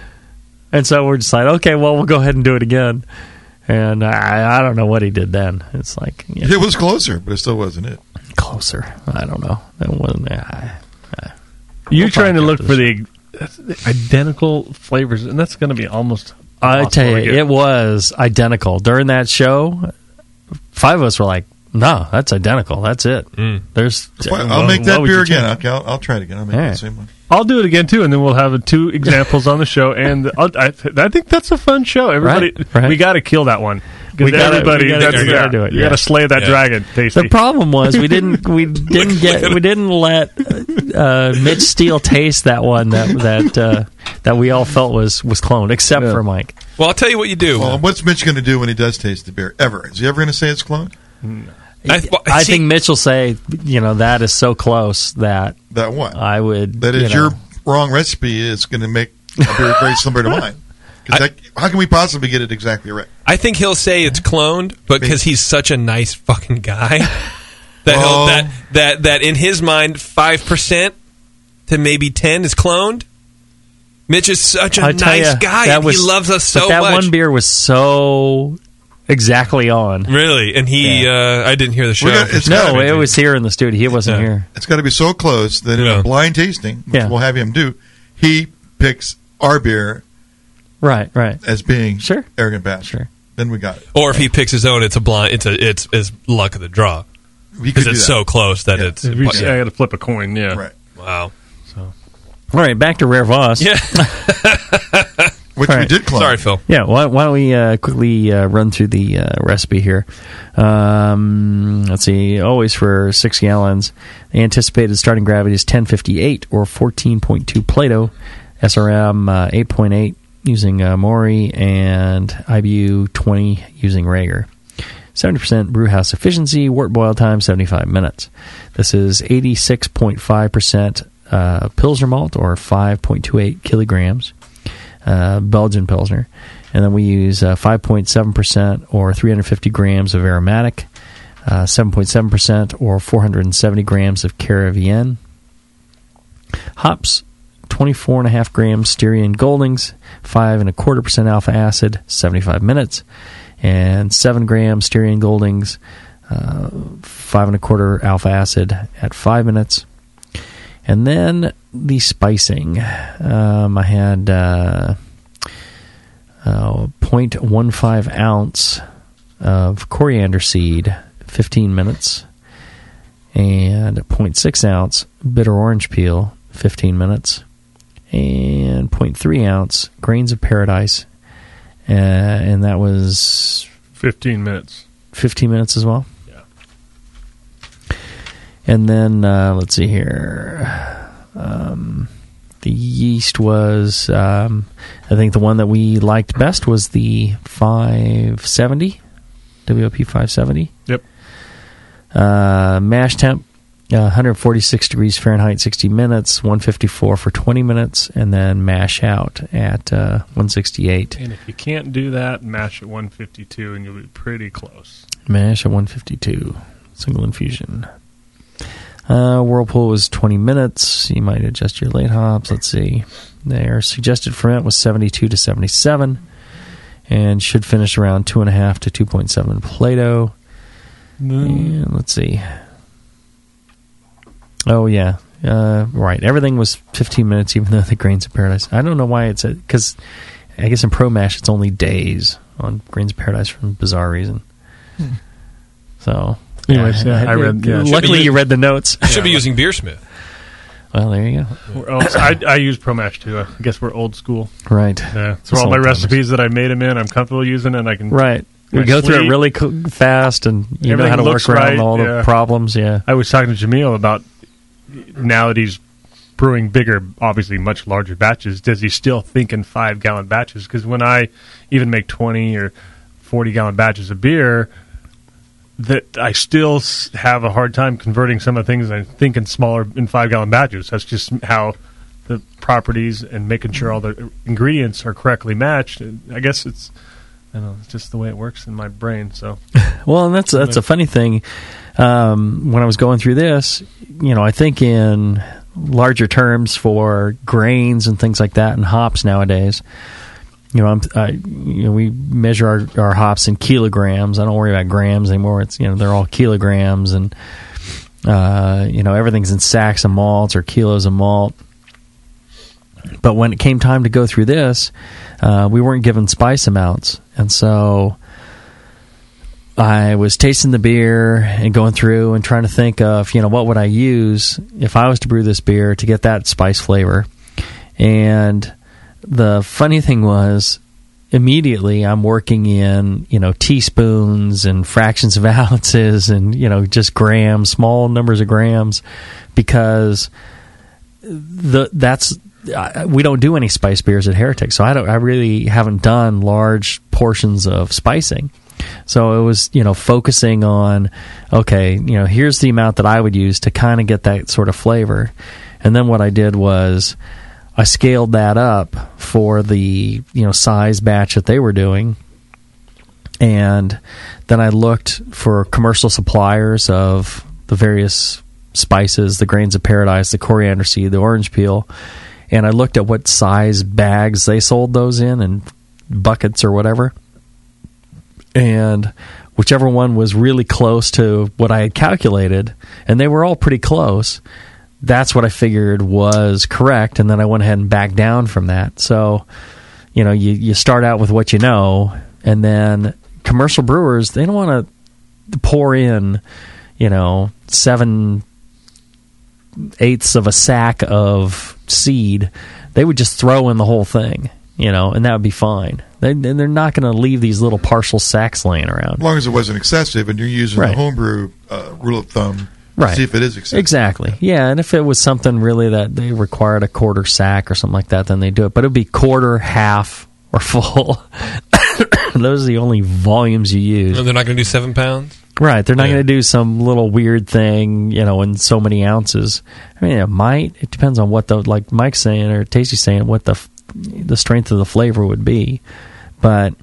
And so we're just like, okay, well, we'll go ahead and do it again. And I, I don't know what he did then. It's like, yeah,
It was closer, but it still wasn't it.
closer. I don't know. It wasn't. I, I,
You're
We'll
trying to
talk
look
after
for
the
the, that's the identical flavors, and that's going to be almost.
I
impossible
tell you,
to get.
it was identical. During that show, five of us were like, no, that's identical. That's it.
Mm.
There's.
Well,
why-
I'll make
why
that
would
beer
you
again.
change?
I'll, I'll, I'll try it again. I'll make
All
the
right.
same one.
I'll do it again too, and then we'll have two examples on the show. And I'll, I, I think that's a fun show. Everybody,
Right, right.
we got to kill that one. 'Cause
We gotta-
everybody,
we gotta-
that's-
we gotta
yeah,
do it,
You
yeah.
got to slay that
Yeah.
dragon, Tasty.
The problem was we didn't we didn't get we didn't let uh, Mitch Steele taste that one that that uh, that we all felt was was cloned, except
Yeah.
for Mike.
Well, I'll tell you what you do.
Well, what's Mitch going to do when he does taste the beer? Ever? Is he ever going to say it's cloned?
I, well,
I
see,
think Mitch will say, you know, that is so close that
That what?
I would.
That
you
is
know,
your wrong recipe is going to make a beer very similar to mine. 'Cause that, how can we possibly get it exactly right?
I think he'll say it's cloned, but because he's such a nice fucking guy, that
Oh.
he'll, that that that in his mind, five percent to maybe ten is cloned. Mitch is such a
I tell
nice
ya,
guy.
that
And
was-
he loves us
but
so
that
much.
one beer was so exactly on.
Really, and he, uh, I didn't hear the show.
We got- it's gotta
No,
be,
it was here in the studio. He wasn't
Yeah.
here.
It's got to be so close that in
Yeah.
a blind tasting, which
Yeah.
we'll have him do, he picks our beer
Right, right.
as being
Sure.
Arrogant Bastard.
Sure.
Then we got it.
Or if he picks his own, it's a blind. It's a it's it's luck of the draw
We
because
could do
it's
that.
so close that
Yeah.
it's.
If you
yeah.
say I got to flip a coin, yeah.
Right.
Wow.
All right, back to Rare Voss.
Yeah.
Which
All
we
right.
did clone.
Sorry, Phil.
Yeah, why, why don't we uh, quickly uh, run through the uh, recipe here? Um, let's see. Always for six gallons. The anticipated starting gravity is ten fifty-eight or fourteen point two Plato. S R M uh, eight point eight using uh, Mori and I B U twenty using Rager. seventy percent brewhouse efficiency. Wort boil time seventy-five minutes. This is eighty-six point five percent uh, Pilsner malt or five point two eight kilograms. Uh, Belgian Pilsner. And then we use uh, five point seven percent or three hundred fifty grams of aromatic, uh, seven point seven percent or four hundred seventy grams of Caravienne. Hops, twenty-four point five grams Styrian Goldings, five and a quarter percent alpha acid, seventy-five minutes. And seven grams Styrian Goldings, uh, five and a quarter alpha acid at five minutes. And then the spicing. Um, I had uh, uh, zero point one five ounce of coriander seed, fifteen minutes, and zero point six ounce bitter orange peel, fifteen minutes, and zero point three ounce Grains of Paradise, uh, and that was
fifteen minutes.
Fifteen minutes as well.
Yeah.
And then uh, let's see here. Um, the yeast was, um, I think the one that we liked best was the five seventy, W O P five seventy.
Yep.
Uh, mash temp, uh, one hundred forty-six degrees Fahrenheit, sixty minutes, one fifty-four for twenty minutes, and then mash out at uh, one sixty-eight.
And if you can't do that, mash at one fifty-two, and you'll be pretty close.
Mash at one fifty-two, single infusion. Uh, Whirlpool was twenty minutes. You might adjust your late hops. Let's see. Their suggested ferment was seventy-two to seventy-seven, and should finish around two point five to two point seven Plato. Mm. And let's see. Oh, yeah. Uh, right. Everything was fifteen minutes, even though the Grains of Paradise. I don't know why it's... Because I guess in Pro Mash, it's only days on Grains of Paradise for some bizarre reason. Hmm. So...
Anyways, yeah, I read. Yeah,
luckily, you read the notes.
You should be using Beersmith.
Well, there you
go. Else, I, I use ProMash too. I guess we're old school,
right?
Yeah. So all my recipes that I made them in, I'm comfortable using, and I can
right. We go through it really co- fast, and you know how to work around
right,
all
yeah.
the problems. Yeah,
I was talking to Jamil about now that he's brewing bigger, obviously much larger batches. Does he still think in five gallon batches? Because when I even make twenty or forty gallon batches of beer, that I still have a hard time converting some of the things I think in smaller in five gallon batches. That's just how the properties and making sure all the ingredients are correctly matched. I guess it's, I don't know, it's just the way it works in my brain. So,
well, and that's that's a funny thing. Um, when I was going through this, you know, I think in larger terms for grains and things like that, and hops nowadays. You know, I'm, I, you know, we measure our, our hops in kilograms. I don't worry about grams anymore. It's, you know, they're all kilograms, and uh, you know, everything's in sacks of malts or kilos of malt. But when it came time to go through this, uh, we weren't given spice amounts, and so I was tasting the beer and going through and trying to think of, you know, what would I use if I was to brew this beer to get that spice flavor. And the funny thing was, immediately I'm working in, you know, teaspoons and fractions of ounces and, you know, just grams, small numbers of grams, because the that's uh, we don't do any spice beers at Heretic, so I don't I really haven't done large portions of spicing. So it was, you know, focusing on, okay, you know, here's the amount that I would use to kind of get that sort of flavor. And then what I did was I scaled that up for the, you know, size batch that they were doing, and then I looked for commercial suppliers of the various spices, the Grains of Paradise, the coriander seed, the orange peel, and I looked at what size bags they sold those in, and buckets or whatever, and whichever one was really close to what I had calculated, and they were all pretty close, that's what I figured was correct, and then I went ahead and backed down from that. So, you know, you, you start out with what you know, and then commercial brewers, they don't want to pour in, you know, seven eighths of a sack of seed. They would just throw in the whole thing, you know, and that would be fine. They, they're not going to leave these little partial sacks laying around.
As long as it wasn't excessive, and you're using
right.
the homebrew uh, rule of thumb.
Right.
See if it is excessive.
Exactly. Yeah, and if it was something really that they required a quarter sack or something like that, then they do it. But it would be quarter, half, or full. Those are the only volumes you use.
No, they're not going to do seven pounds?
Right. They're not
yeah.
going to do some little weird thing, you know, in so many ounces. I mean, it might. It depends on what the, like Mike's saying, or Tasty's saying, what the the strength of the flavor would be. But,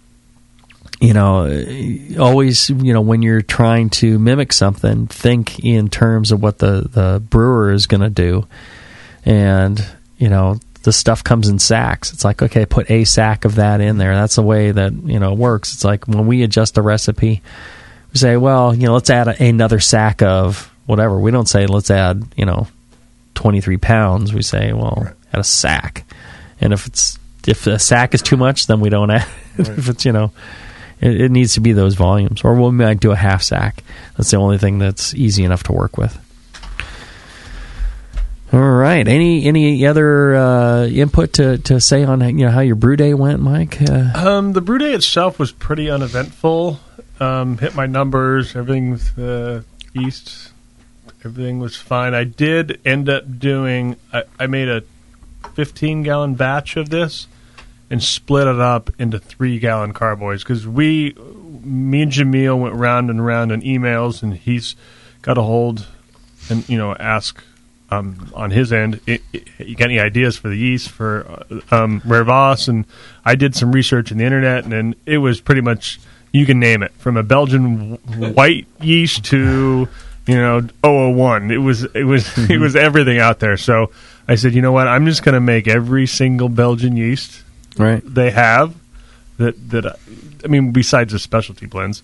you know, always, you know, when you're trying to mimic something, think in terms of what the, the brewer is going to do. And, you know, the stuff comes in sacks. It's like, okay, put a sack of that in there. That's the way that, you know, it works. It's like when we adjust a recipe, we say, well, you know, let's add a, another sack of whatever. We don't say, let's add, you know, twenty-three pounds. We say, well, right. add a sack. And if it's, if a sack is too much, then we don't add. Right. If it's, you know, It, it needs to be those volumes, or we might do a half sack. That's the only thing that's easy enough to work with. All right. Any any other uh, input to, to say on you know how your brew day went, Mike? Uh,
um, the brew day itself was pretty uneventful. Um, hit my numbers. Everything with the yeast, everything was fine. I did end up doing. I, I made a fifteen gallon batch of this and split it up into three gallon carboys because we, me and Jamil went round and round on emails, and he's got a hold and you know ask. Um, on his end, it, it, you got any ideas for the yeast for um, Rare Voss? And I did some research on the internet, and, and it was pretty much you can name it from a Belgian w- white yeast to you know zero zero one. It was it was mm-hmm. it was everything out there. So I said, you know what? I'm just going to make every single Belgian yeast
right
they have that that I mean besides the specialty blends,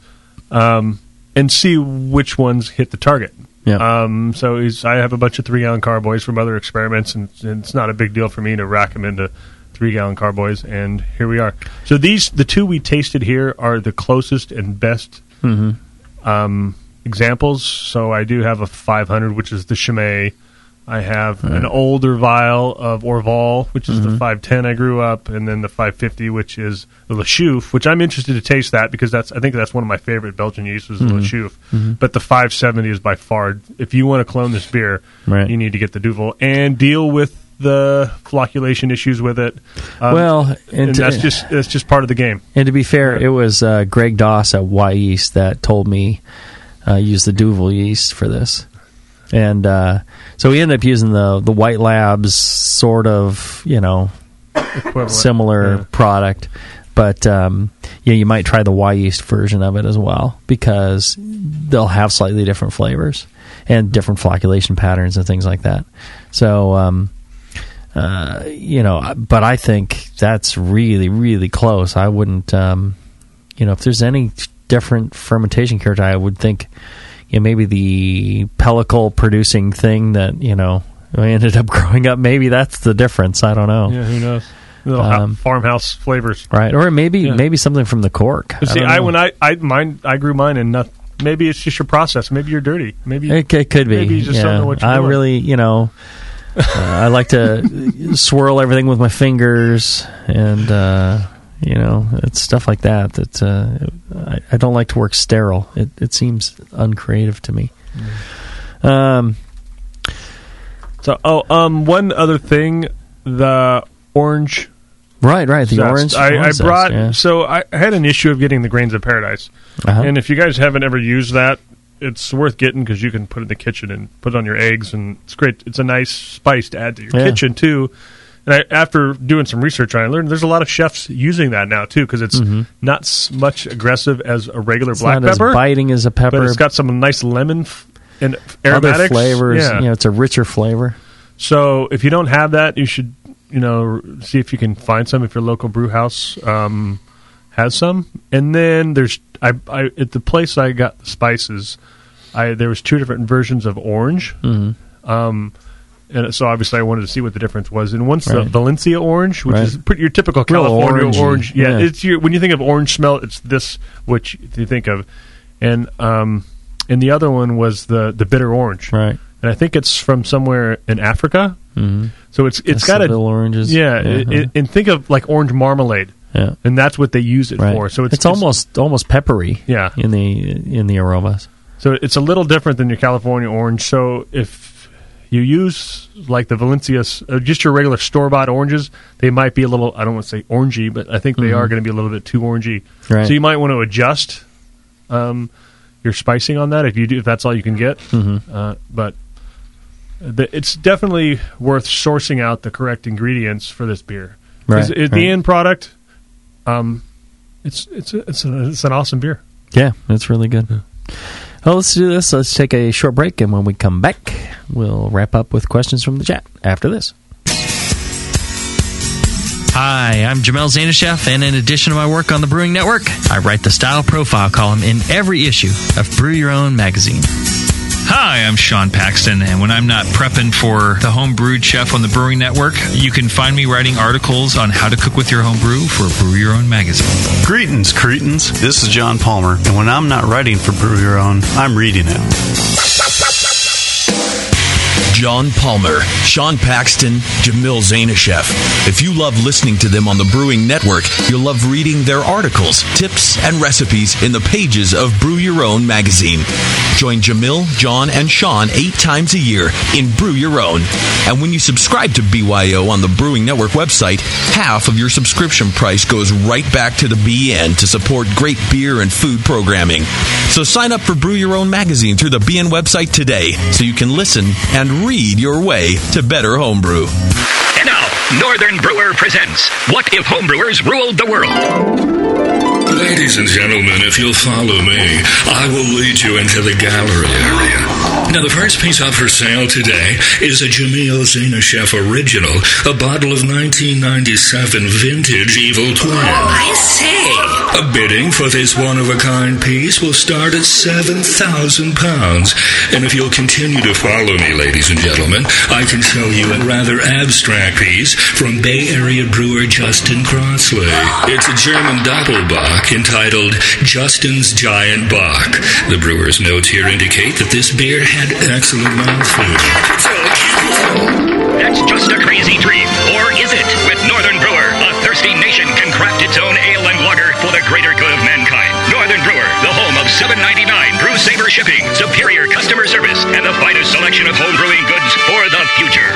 um, and see which ones hit the target.
Yeah.
Um, so he's, I have a bunch of three-gallon carboys from other experiments, and, and it's not a big deal for me to rack them into three-gallon carboys, and here we are. So these, the two we tasted here are the closest and best
mm-hmm.
um, examples. So I do have a five hundred, which is the Chimay. I have right. an older vial of Orval, which is mm-hmm. the five ten I grew up, and then the five fifty, which is the Le Chouffe, which I'm interested to taste that because that's I think that's one of my favorite Belgian yeasts was mm-hmm. the Le Chouffe.
Mm-hmm.
But the five seventy is by far, if you want to clone this beer,
right.
you need to get the Duvel and deal with the flocculation issues with it. Um,
well, and,
and that's just that's just part of the game.
And to be fair, it was uh, Greg Doss at Y Yeast that told me uh, use the Duvel yeast for this. And uh, so we ended up using the the White Labs sort of, you know,
equivalent.
Similar
yeah.
product. But, um, yeah, you might try the Y Yeast version of it as well because they'll have slightly different flavors and different flocculation patterns and things like that. So, um, uh, you know, but I think that's really, really close. I wouldn't, um, you know, if there's any different fermentation character, I would think... Yeah, maybe the pellicle producing thing that, you know, I ended up growing up, maybe that's the difference. I don't know.
Yeah, who knows? Little um, farmhouse flavors.
Right. Or maybe
yeah.
maybe something from the cork.
See,
I,
I when I, I mine I grew mine and not, maybe it's just your process. Maybe you're dirty. Maybe
It, it could be.
Maybe you just
yeah.
don't know what you're
I
doing.
really, you know, uh, I like to swirl everything with my fingers and uh you know, it's stuff like that that uh, I, I don't like to work sterile. It, it seems uncreative to me. Mm. Um.
So, oh, um, one other thing, the orange.
Right, right, the
zest.
orange.
I, I
orange
brought.
zest, yeah.
So I had an issue of getting the Grains of Paradise,
uh-huh.
and if you guys haven't ever used that, it's worth getting because you can put it in the kitchen and put it on your eggs, and it's great. It's a nice spice to add to your
yeah.
kitchen too. And I, after doing some research on it, I learned there's a lot of chefs using that now, too, because it's
mm-hmm.
not s- much aggressive as a regular
it's
black
not
pepper.
As biting as a pepper.
But it's got some nice lemon f- and aromatics.
Other flavors.
Yeah.
You know, it's a richer flavor.
So if you don't have that, you should, you know, see if you can find some if your local brew house um, has some. And then there's, I, I at the place I got the spices, I there was two different versions of orange.
Mm-hmm.
Um And so obviously I wanted to see what the difference was. And once
right.
the Valencia orange, which
right.
is pretty, your typical
Real
California
orangey.
orange. Yeah,
yeah.
it's your, when you think of orange smell, it's this which you think of. And um, and the other one was the, the bitter orange.
Right.
And I think it's from somewhere in Africa.
Mm-hmm.
So it's it's got a
oranges.
Yeah,
uh-huh.
it, it, and think of like orange marmalade.
Yeah.
And that's what they use it
right.
for. So it's,
it's almost it's, almost peppery.
Yeah.
In the in the aromas.
So it's a little different than your California orange. So if you use like the Valencia, uh, just your regular store-bought oranges, they might be a little, I don't want to say orangey, but I think they
mm-hmm.
are going to be a little bit too orangey.
Right.
So you might want to adjust um, your spicing on that if you do, if that's all you can get.
Mm-hmm.
Uh, but the, it's definitely worth sourcing out the correct ingredients for this beer.
Right.
At
right.
the end product, um, it's it's a, it's, a, it's an awesome beer.
Yeah, it's really good. Yeah. Well, let's do this. Let's take a short break, and when we come back, we'll wrap up with questions from the chat after this.
Hi, I'm Jamel Zanishev, and in addition to my work on the Brewing Network, I write the Style Profile column in every issue of Brew Your Own magazine.
Hi, I'm Sean Paxton, and when I'm not prepping for the Home Brewed Chef on the Brewing Network, you can find me writing articles on how to cook with your home brew for Brew Your Own magazine.
Greetings, cretins. This is John Palmer, and when I'm not writing for Brew Your Own, I'm reading it.
John Palmer, Sean Paxton, Jamil Zainasheff. If you love listening to them on the Brewing Network, you'll love reading their articles, tips, and recipes in the pages of Brew Your Own magazine. Join Jamil, John, and Sean eight times a year in Brew Your Own. And when you subscribe to B Y O on the Brewing Network website, half of your subscription price goes right back to the B N to support great beer and food programming. So sign up for Brew Your Own magazine through the B N website today so you can listen and read your way to better homebrew.
And now, Northern Brewer presents What If Homebrewers Ruled the World?
Ladies and gentlemen, if you'll follow me, I will lead you into the gallery area. Now, the first piece up for sale today is a Jamil Zainasheff original, a bottle of nineteen ninety-seven vintage Evil Twin.
Oh, I see.
A bidding for this one-of-a-kind piece will start at seven thousand pounds. And if you'll continue to follow me, ladies and gentlemen, I can show you a rather abstract piece from Bay Area brewer Justin Crossley. It's a German Doppelbock entitled Justin's Giant Bock. The brewer's notes here indicate that this beer had excellent mouthfeel.
That's just a crazy dream, or is it? With Northern Brewer, a thirsty nation can craft its own ale and lager for the greater good of mankind. Northern Brewer, the home of seven ninety-nine Brew Saver shipping, superior customer service, and the finest selection of home brewing goods for the future.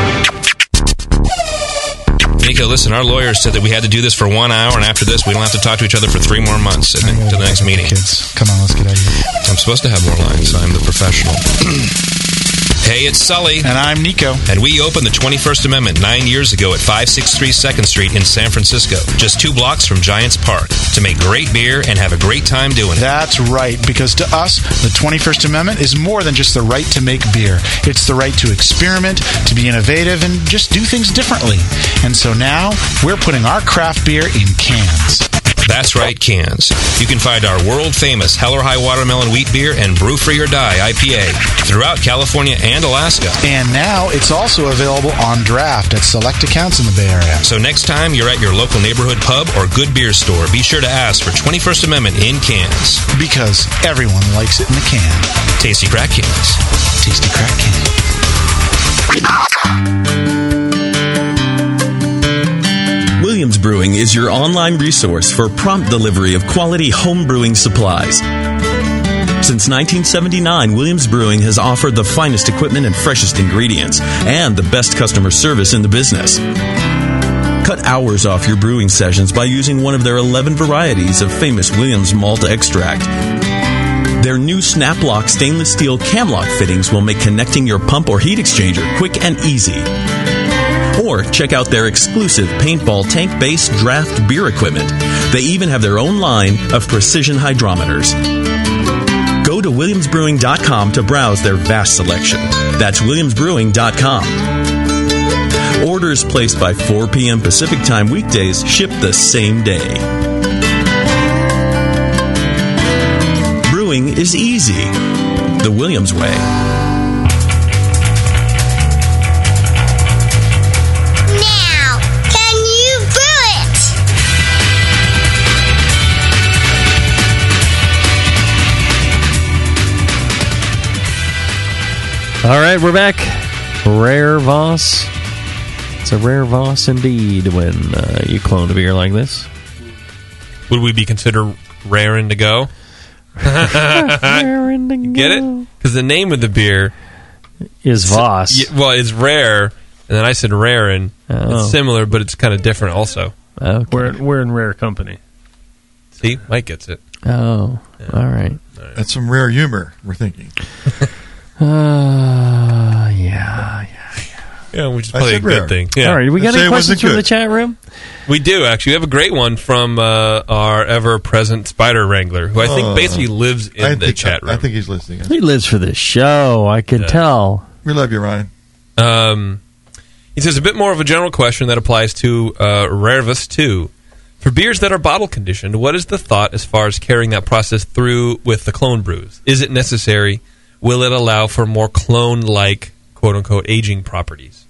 Nico, listen, our lawyers said that we had to do this for one hour, and after this, we don't have to talk to each other for three more months to the, to the next meeting.
Kids, come on, let's get out of here.
I'm supposed to have more lines. I'm the professional. Hey, it's Sully.
And I'm Nico.
And we opened the twenty-first Amendment nine years ago at five sixty-three second Street in San Francisco, just two blocks from Giants Park, to make great beer and have a great time doing it.
That's right, because to us, the twenty-first Amendment is more than just the right to make beer. It's the right to experiment, to be innovative, and just do things differently. And so now, we're putting our craft beer in cans.
That's right, cans. You can find our world-famous Hell or High Watermelon Wheat Beer and Brew Free or Die I P A throughout California and Alaska.
And now it's also available on draft at select accounts in the Bay Area.
So next time you're at your local neighborhood pub or good beer store, be sure to ask for twenty-first Amendment in cans.
Because everyone likes it in a can.
Tasty crack cans.
Tasty crack can.
Williams Brewing is your online resource for prompt delivery of quality home brewing supplies. Since nineteen seventy-nine, Williams Brewing has offered the finest equipment and freshest ingredients, and the best customer service in the business. Cut hours off your brewing sessions by using one of their eleven varieties of famous Williams malt extract. Their new Snap-Lock stainless steel cam-lock fittings will make connecting your pump or heat exchanger quick and easy. Or check out their exclusive paintball tank-based draft beer equipment. They even have their own line of precision hydrometers. Go to williams brewing dot com to browse their vast selection. That's williams brewing dot com. Orders placed by four p.m. Pacific Time weekdays ship the same day. Brewing is easy. The Williams way.
All right, we're back. Rare Voss. It's a rare Voss indeed when uh, you clone a beer like this.
Would we be considered raring to go?
Raring to go.
Get it? Because the name of the beer
is Voss.
Yeah, well, it's rare, and then I said rarin.
Oh.
It's similar, but it's kind of different also.
Okay.
We're, we're in rare company.
See? Mike gets it.
Oh, yeah. All right.
All right.
That's some rare humor, we're thinking.
Uh, yeah, yeah, yeah.
Yeah, which is probably a good thing. Yeah.
All right, we got any questions from the chat room?
We do, actually. We have a great one from uh, our ever-present Spider Wrangler, who I think
Uh,
basically lives in
I
the
think,
chat room.
I think he's listening.
He lives for this show, I can
Yeah.
tell.
We love you, Ryan.
Um, he says, a bit more of a general question that applies to uh, Rarevus two. For beers that are bottle conditioned, what is the thought as far as carrying that process through with the clone brews? Is it necessary? Will it allow for more clone-like, quote-unquote, aging properties?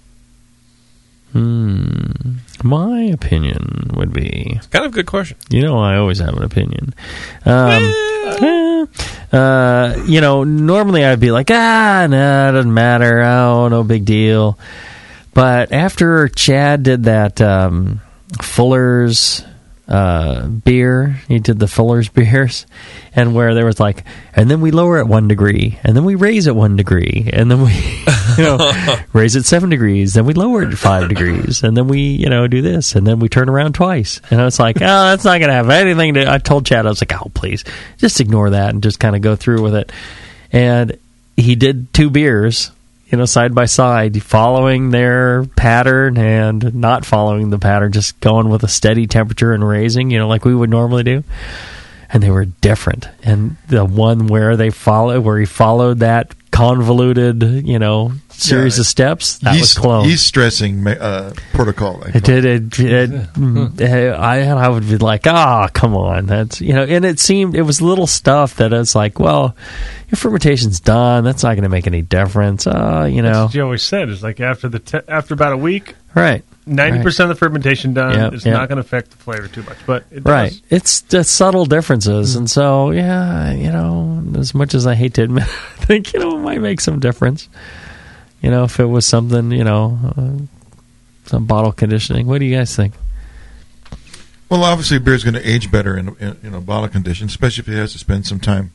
Hmm. My opinion would be...
It's kind of a good question.
You know I always have an opinion. Um, eh, Uh, you know, normally I'd be like, ah, no, it doesn't matter. Oh, no big deal. But after Chad did that um, Fuller's uh, beer, he did the Fuller's beers, and where there was like, and then we lower it one degree, and then we raise it one degree, and then we, you know, raise it seven degrees, then we lower it five degrees, and then we, you know, do this, and then we turn around twice. And I was like, oh, that's not going to have anything to, I told Chad, I was like, oh, please, just ignore that and just kind of go through with it. And he did two beers, you know, side by side, following their pattern and not following the pattern, just going with a steady temperature and raising, you know, like we would normally do. And they were different. And the one where they follow, where he followed that convoluted, you know, series
Yeah.
of steps, that
Yeast-
was clone.
yeast stressing uh, protocol. I
It did. It, it, it, I I would be like, ah, oh, come on, that's, you know. And it seemed it was little stuff that it's like, well, your fermentation's done. That's not going to make any difference. Uh, you
That's
know,
what you always said. Is like after the te- after about a week,
right?
Ninety percent of the fermentation done.
Yep,
It's
yep.
not going to affect the flavor too much, but it
Right.
does.
It's the subtle differences. And so, yeah, you know, as much as I hate to admit, I think, you know, it might make some difference. You know, if it was something, you know, uh, some bottle conditioning. What do you guys think?
Well, obviously, beer is going to age better in, in you know bottle conditions, especially if it has to spend some time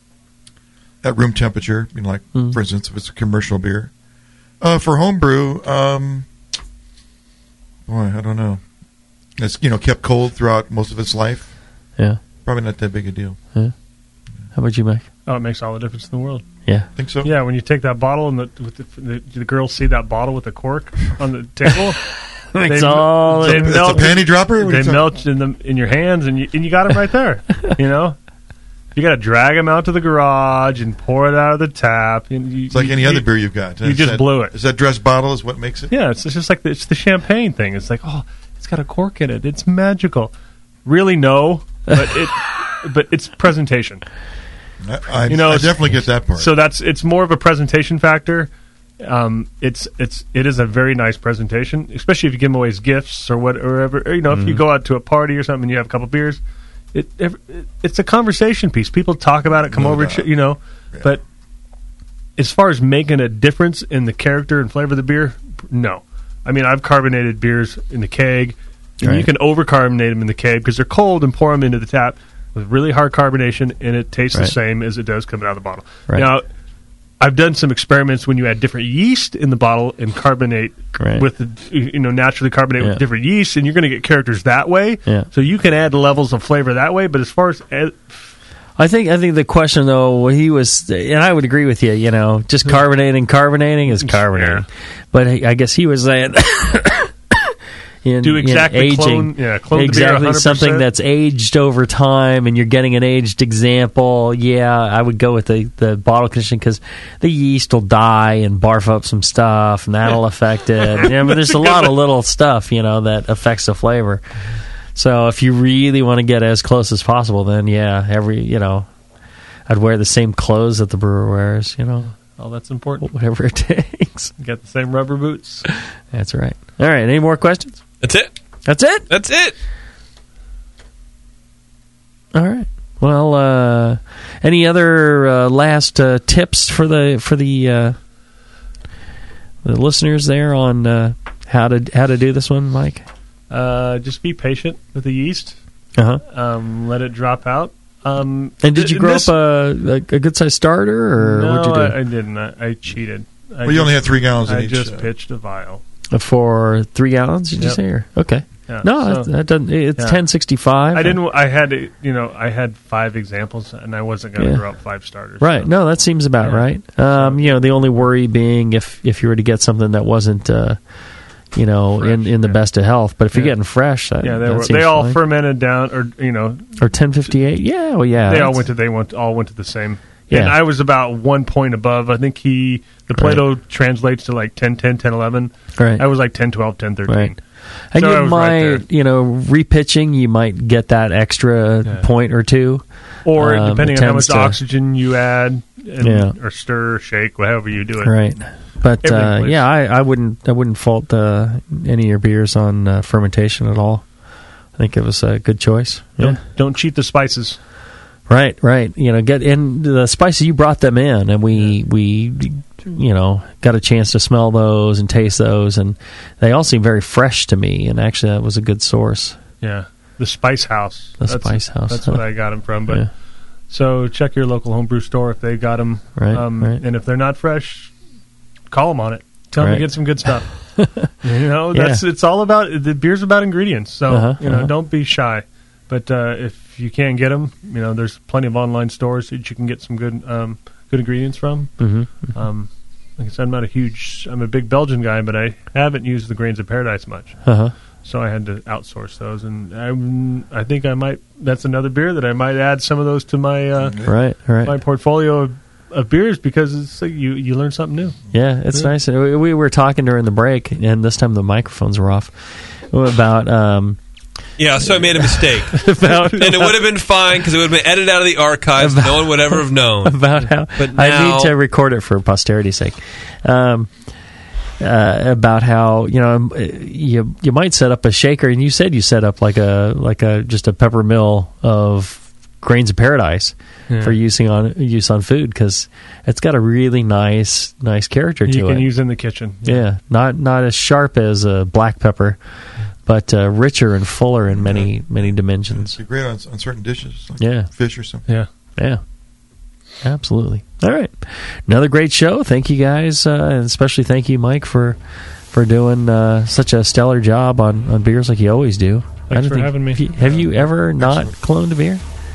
at room temperature. I mean, like
Mm.
for instance, if it's a commercial beer. Uh, for homebrew, um, boy, I don't know. It's you know kept cold throughout most of its life.
Yeah,
probably not that big a deal.
Yeah. How about you, Mike?
Oh, it makes all the difference in the world.
Yeah.
Think so?
Yeah, when you take that bottle and the, with the, the, the girls see that bottle with the cork on the table,
Makes all the-
It's a panty dropper? What are
They
you
melt in the in your hands, and you and you got them right there. You know, you got to drag them out to the garage and pour it out of the tap. And you,
It's like
you-
any
you-
other beer you've got.
You
Is
just
that-
blew it.
Is that dress bottle is what makes it?
Yeah, it's, it's just like the, it's the champagne thing. It's like, oh, it's got a cork in it. It's magical. Really, no, but it but it's presentation.
I, I,
You know,
I
it's-
definitely get that part.
So that's it's more of a presentation factor. Um, it's it's it is a very nice presentation, especially if you give them away as gifts or whatever. Or, you know, if you
Mhm.
go out to a party or something and you have a couple beers, it, it it's a conversation piece. People talk about it, come
No
over,
doubt.
ch- you know. But as far as making a difference in the character and flavor of the beer, no. I mean, I've carbonated beers in the keg, and you
Right.
can over carbonate them in the keg because they're cold and pour them into the tap with really hard carbonation, and it tastes the
Right.
same as it does coming out of the bottle.
Right.
Now, I've done some experiments when you add different yeast in the bottle and carbonate
Right.
with, the, you know, naturally carbonate
Yeah.
with different yeast, and you're going to get characters that way.
Yeah.
So you can add levels of flavor that way. But as far as uh,
I think I think the question though he was, and I would agree with you. You know, just carbonating, carbonating is carbonating. But I I guess he was saying, in,
Do
in
exactly
aging,
clone- yeah, clone the beer
exactly
one hundred percent.
something that's aged over time, and you're getting an aged example. Yeah, I would go with the the bottle conditioning because the yeast will die and barf up some stuff, and that'll affect it. Yeah, but there's a lot of little stuff, you know, that affects the flavor. So if you really want to get as close as possible, then yeah, every you know, I'd wear the same clothes that the brewer wears. You know,
oh, that's important.
whatever it takes.
You got the same rubber boots.
That's right. All right. Any more questions?
That's it.
That's it.
That's it.
All right. Well, uh, any other uh, last uh, tips for the for the uh, the listeners there on uh, how to how to do this one, Mike?
Uh, just be patient with the yeast.
Uh huh.
Um, let it drop out. Um,
And did you
th-
grow
this-
up a, a, a good sized starter, or
no,
what'd you do?
I, I didn't. I, I cheated. I
Well, you only had three gallons in
I
each,
just
uh,
pitched a vial.
For three gallons, did you
Yep.
say? Or? Okay.
Yeah,
No,
so-
that, that doesn't. It's
Yeah.
ten sixty five.
I didn't. I had, you know, I had five examples, and I wasn't going to
Yeah.
grow up five starters.
Right. No, that seems about
Yeah.
right. Um, you know, the only worry being if if you were to get something that wasn't, uh, you know, in, in the best of health. But if you're
Yeah.
getting fresh, that,
Yeah, they
that
were.
seems
They all
fine.
fermented down, or you know,
or ten fifty eight. Yeah. Well, yeah.
they all
that's-
went to. They went all went to the same.
Yeah.
And I was about one point above. I think he the Plato translates to like ten, ten, ten, eleven.
Right.
I was like ten, twelve, ten, thirteen.
Right. And
So I
you
was right there.
might, you know, repitching, you might get that extra
Yeah.
point or two.
Or
Um,
depending
it
on how much
tends to-
oxygen you add, and,
Yeah.
or stir, or shake, whatever you do it.
Right. But
Everything
uh,
plays.
yeah, I, I wouldn't I wouldn't fault uh, any of your beers on uh, fermentation at all. I think it was a good choice.
Don't,
Yeah.
don't cheat the spices.
Right, right. You know, get in the spices. You brought them in, and we we you know got a chance to smell those and taste those, and they all seem very fresh to me. And actually, that was a good source.
Yeah, the Spice House.
The
that's,
Spice House.
That's what I got them from. But
Yeah.
so check your local homebrew store if they got them.
Right,
um,
right.
And if they're not fresh, call them on it. Tell them
Right.
to get some good stuff. you know,
Yeah.
that's it's all about the beer's about ingredients. So
Uh-huh,
you know,
uh-huh.
don't be shy. But uh, if you can't get them, you know, there's plenty of online stores that you can get some good um, good ingredients from.
Mhm,
Um, like I said, I'm not a huge, I'm a big Belgian guy, but I haven't used the Grains of Paradise much.
Uh-huh.
So I had to outsource those, and I, I think I might. That's another beer that I might add some of those to my uh,
Right, right.
my portfolio of, of beers because it's like you you learn something new.
Yeah, it's
Yeah.
nice. We, we were talking during the break, and this time the microphones were off, about um,
Yeah, so I made a mistake.
About-
and it would have been fine because it would have been edited out of the archives. no one would ever have known.
about how
But
I
now-
need to record it for posterity's sake. Um, uh, about how you know you you might set up a shaker, and you said you set up like a like a just a pepper mill of Grains of Paradise
Yeah.
for using on use on food because it's got a really nice nice character to
You
it.
can use in the kitchen.
Yeah, not not as sharp as a black pepper, but uh, richer and fuller in many many dimensions.
It'd be great on, on certain dishes, like
Yeah.
fish or something.
Yeah.
Yeah. Absolutely. All right. Another great show. Thank you guys, uh, and especially thank you, Mike, for for doing uh, such a stellar job on, on beers like you always do. I
Thanks
don't
for
think-
having me.
Have you, have you ever not cloned a beer?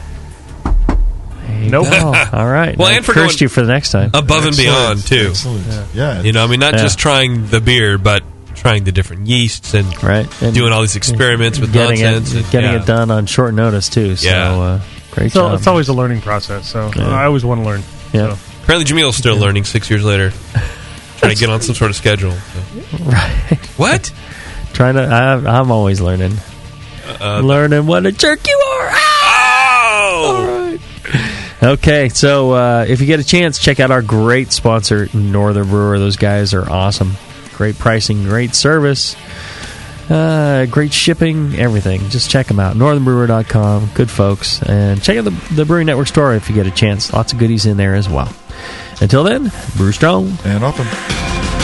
There you
Nope.
go. All right.
Well,
I
and for
cursed
going
you for the next time.
Above and beyond, too.
Yeah.
You know, I mean, not
Yeah.
just trying the beer, but trying the different yeasts and,
right. and
doing all these experiments with
getting
nonsense.
it,
and,
getting
yeah.
it done on short notice too. So
Yeah.
uh, great
So
job.
it's always a learning process. So
Yeah.
I always want to learn.
Yeah.
So.
Apparently, Jamil's still learning six years later. Trying to get on some sort of schedule. so.
Right.
What?
Trying to. I, I'm always learning.
Uh,
learning what a jerk you are.
Oh!
All right. Okay, so uh, if you get a chance, check out our great sponsor, Northern Brewer. Those guys are awesome. Great pricing, great service, uh, great shipping, everything. Just check them out. northern brewer dot com. Good folks. And check out the, the Brewing Network store if you get a chance. Lots of goodies in there as well. Until then, brew strong.
And open.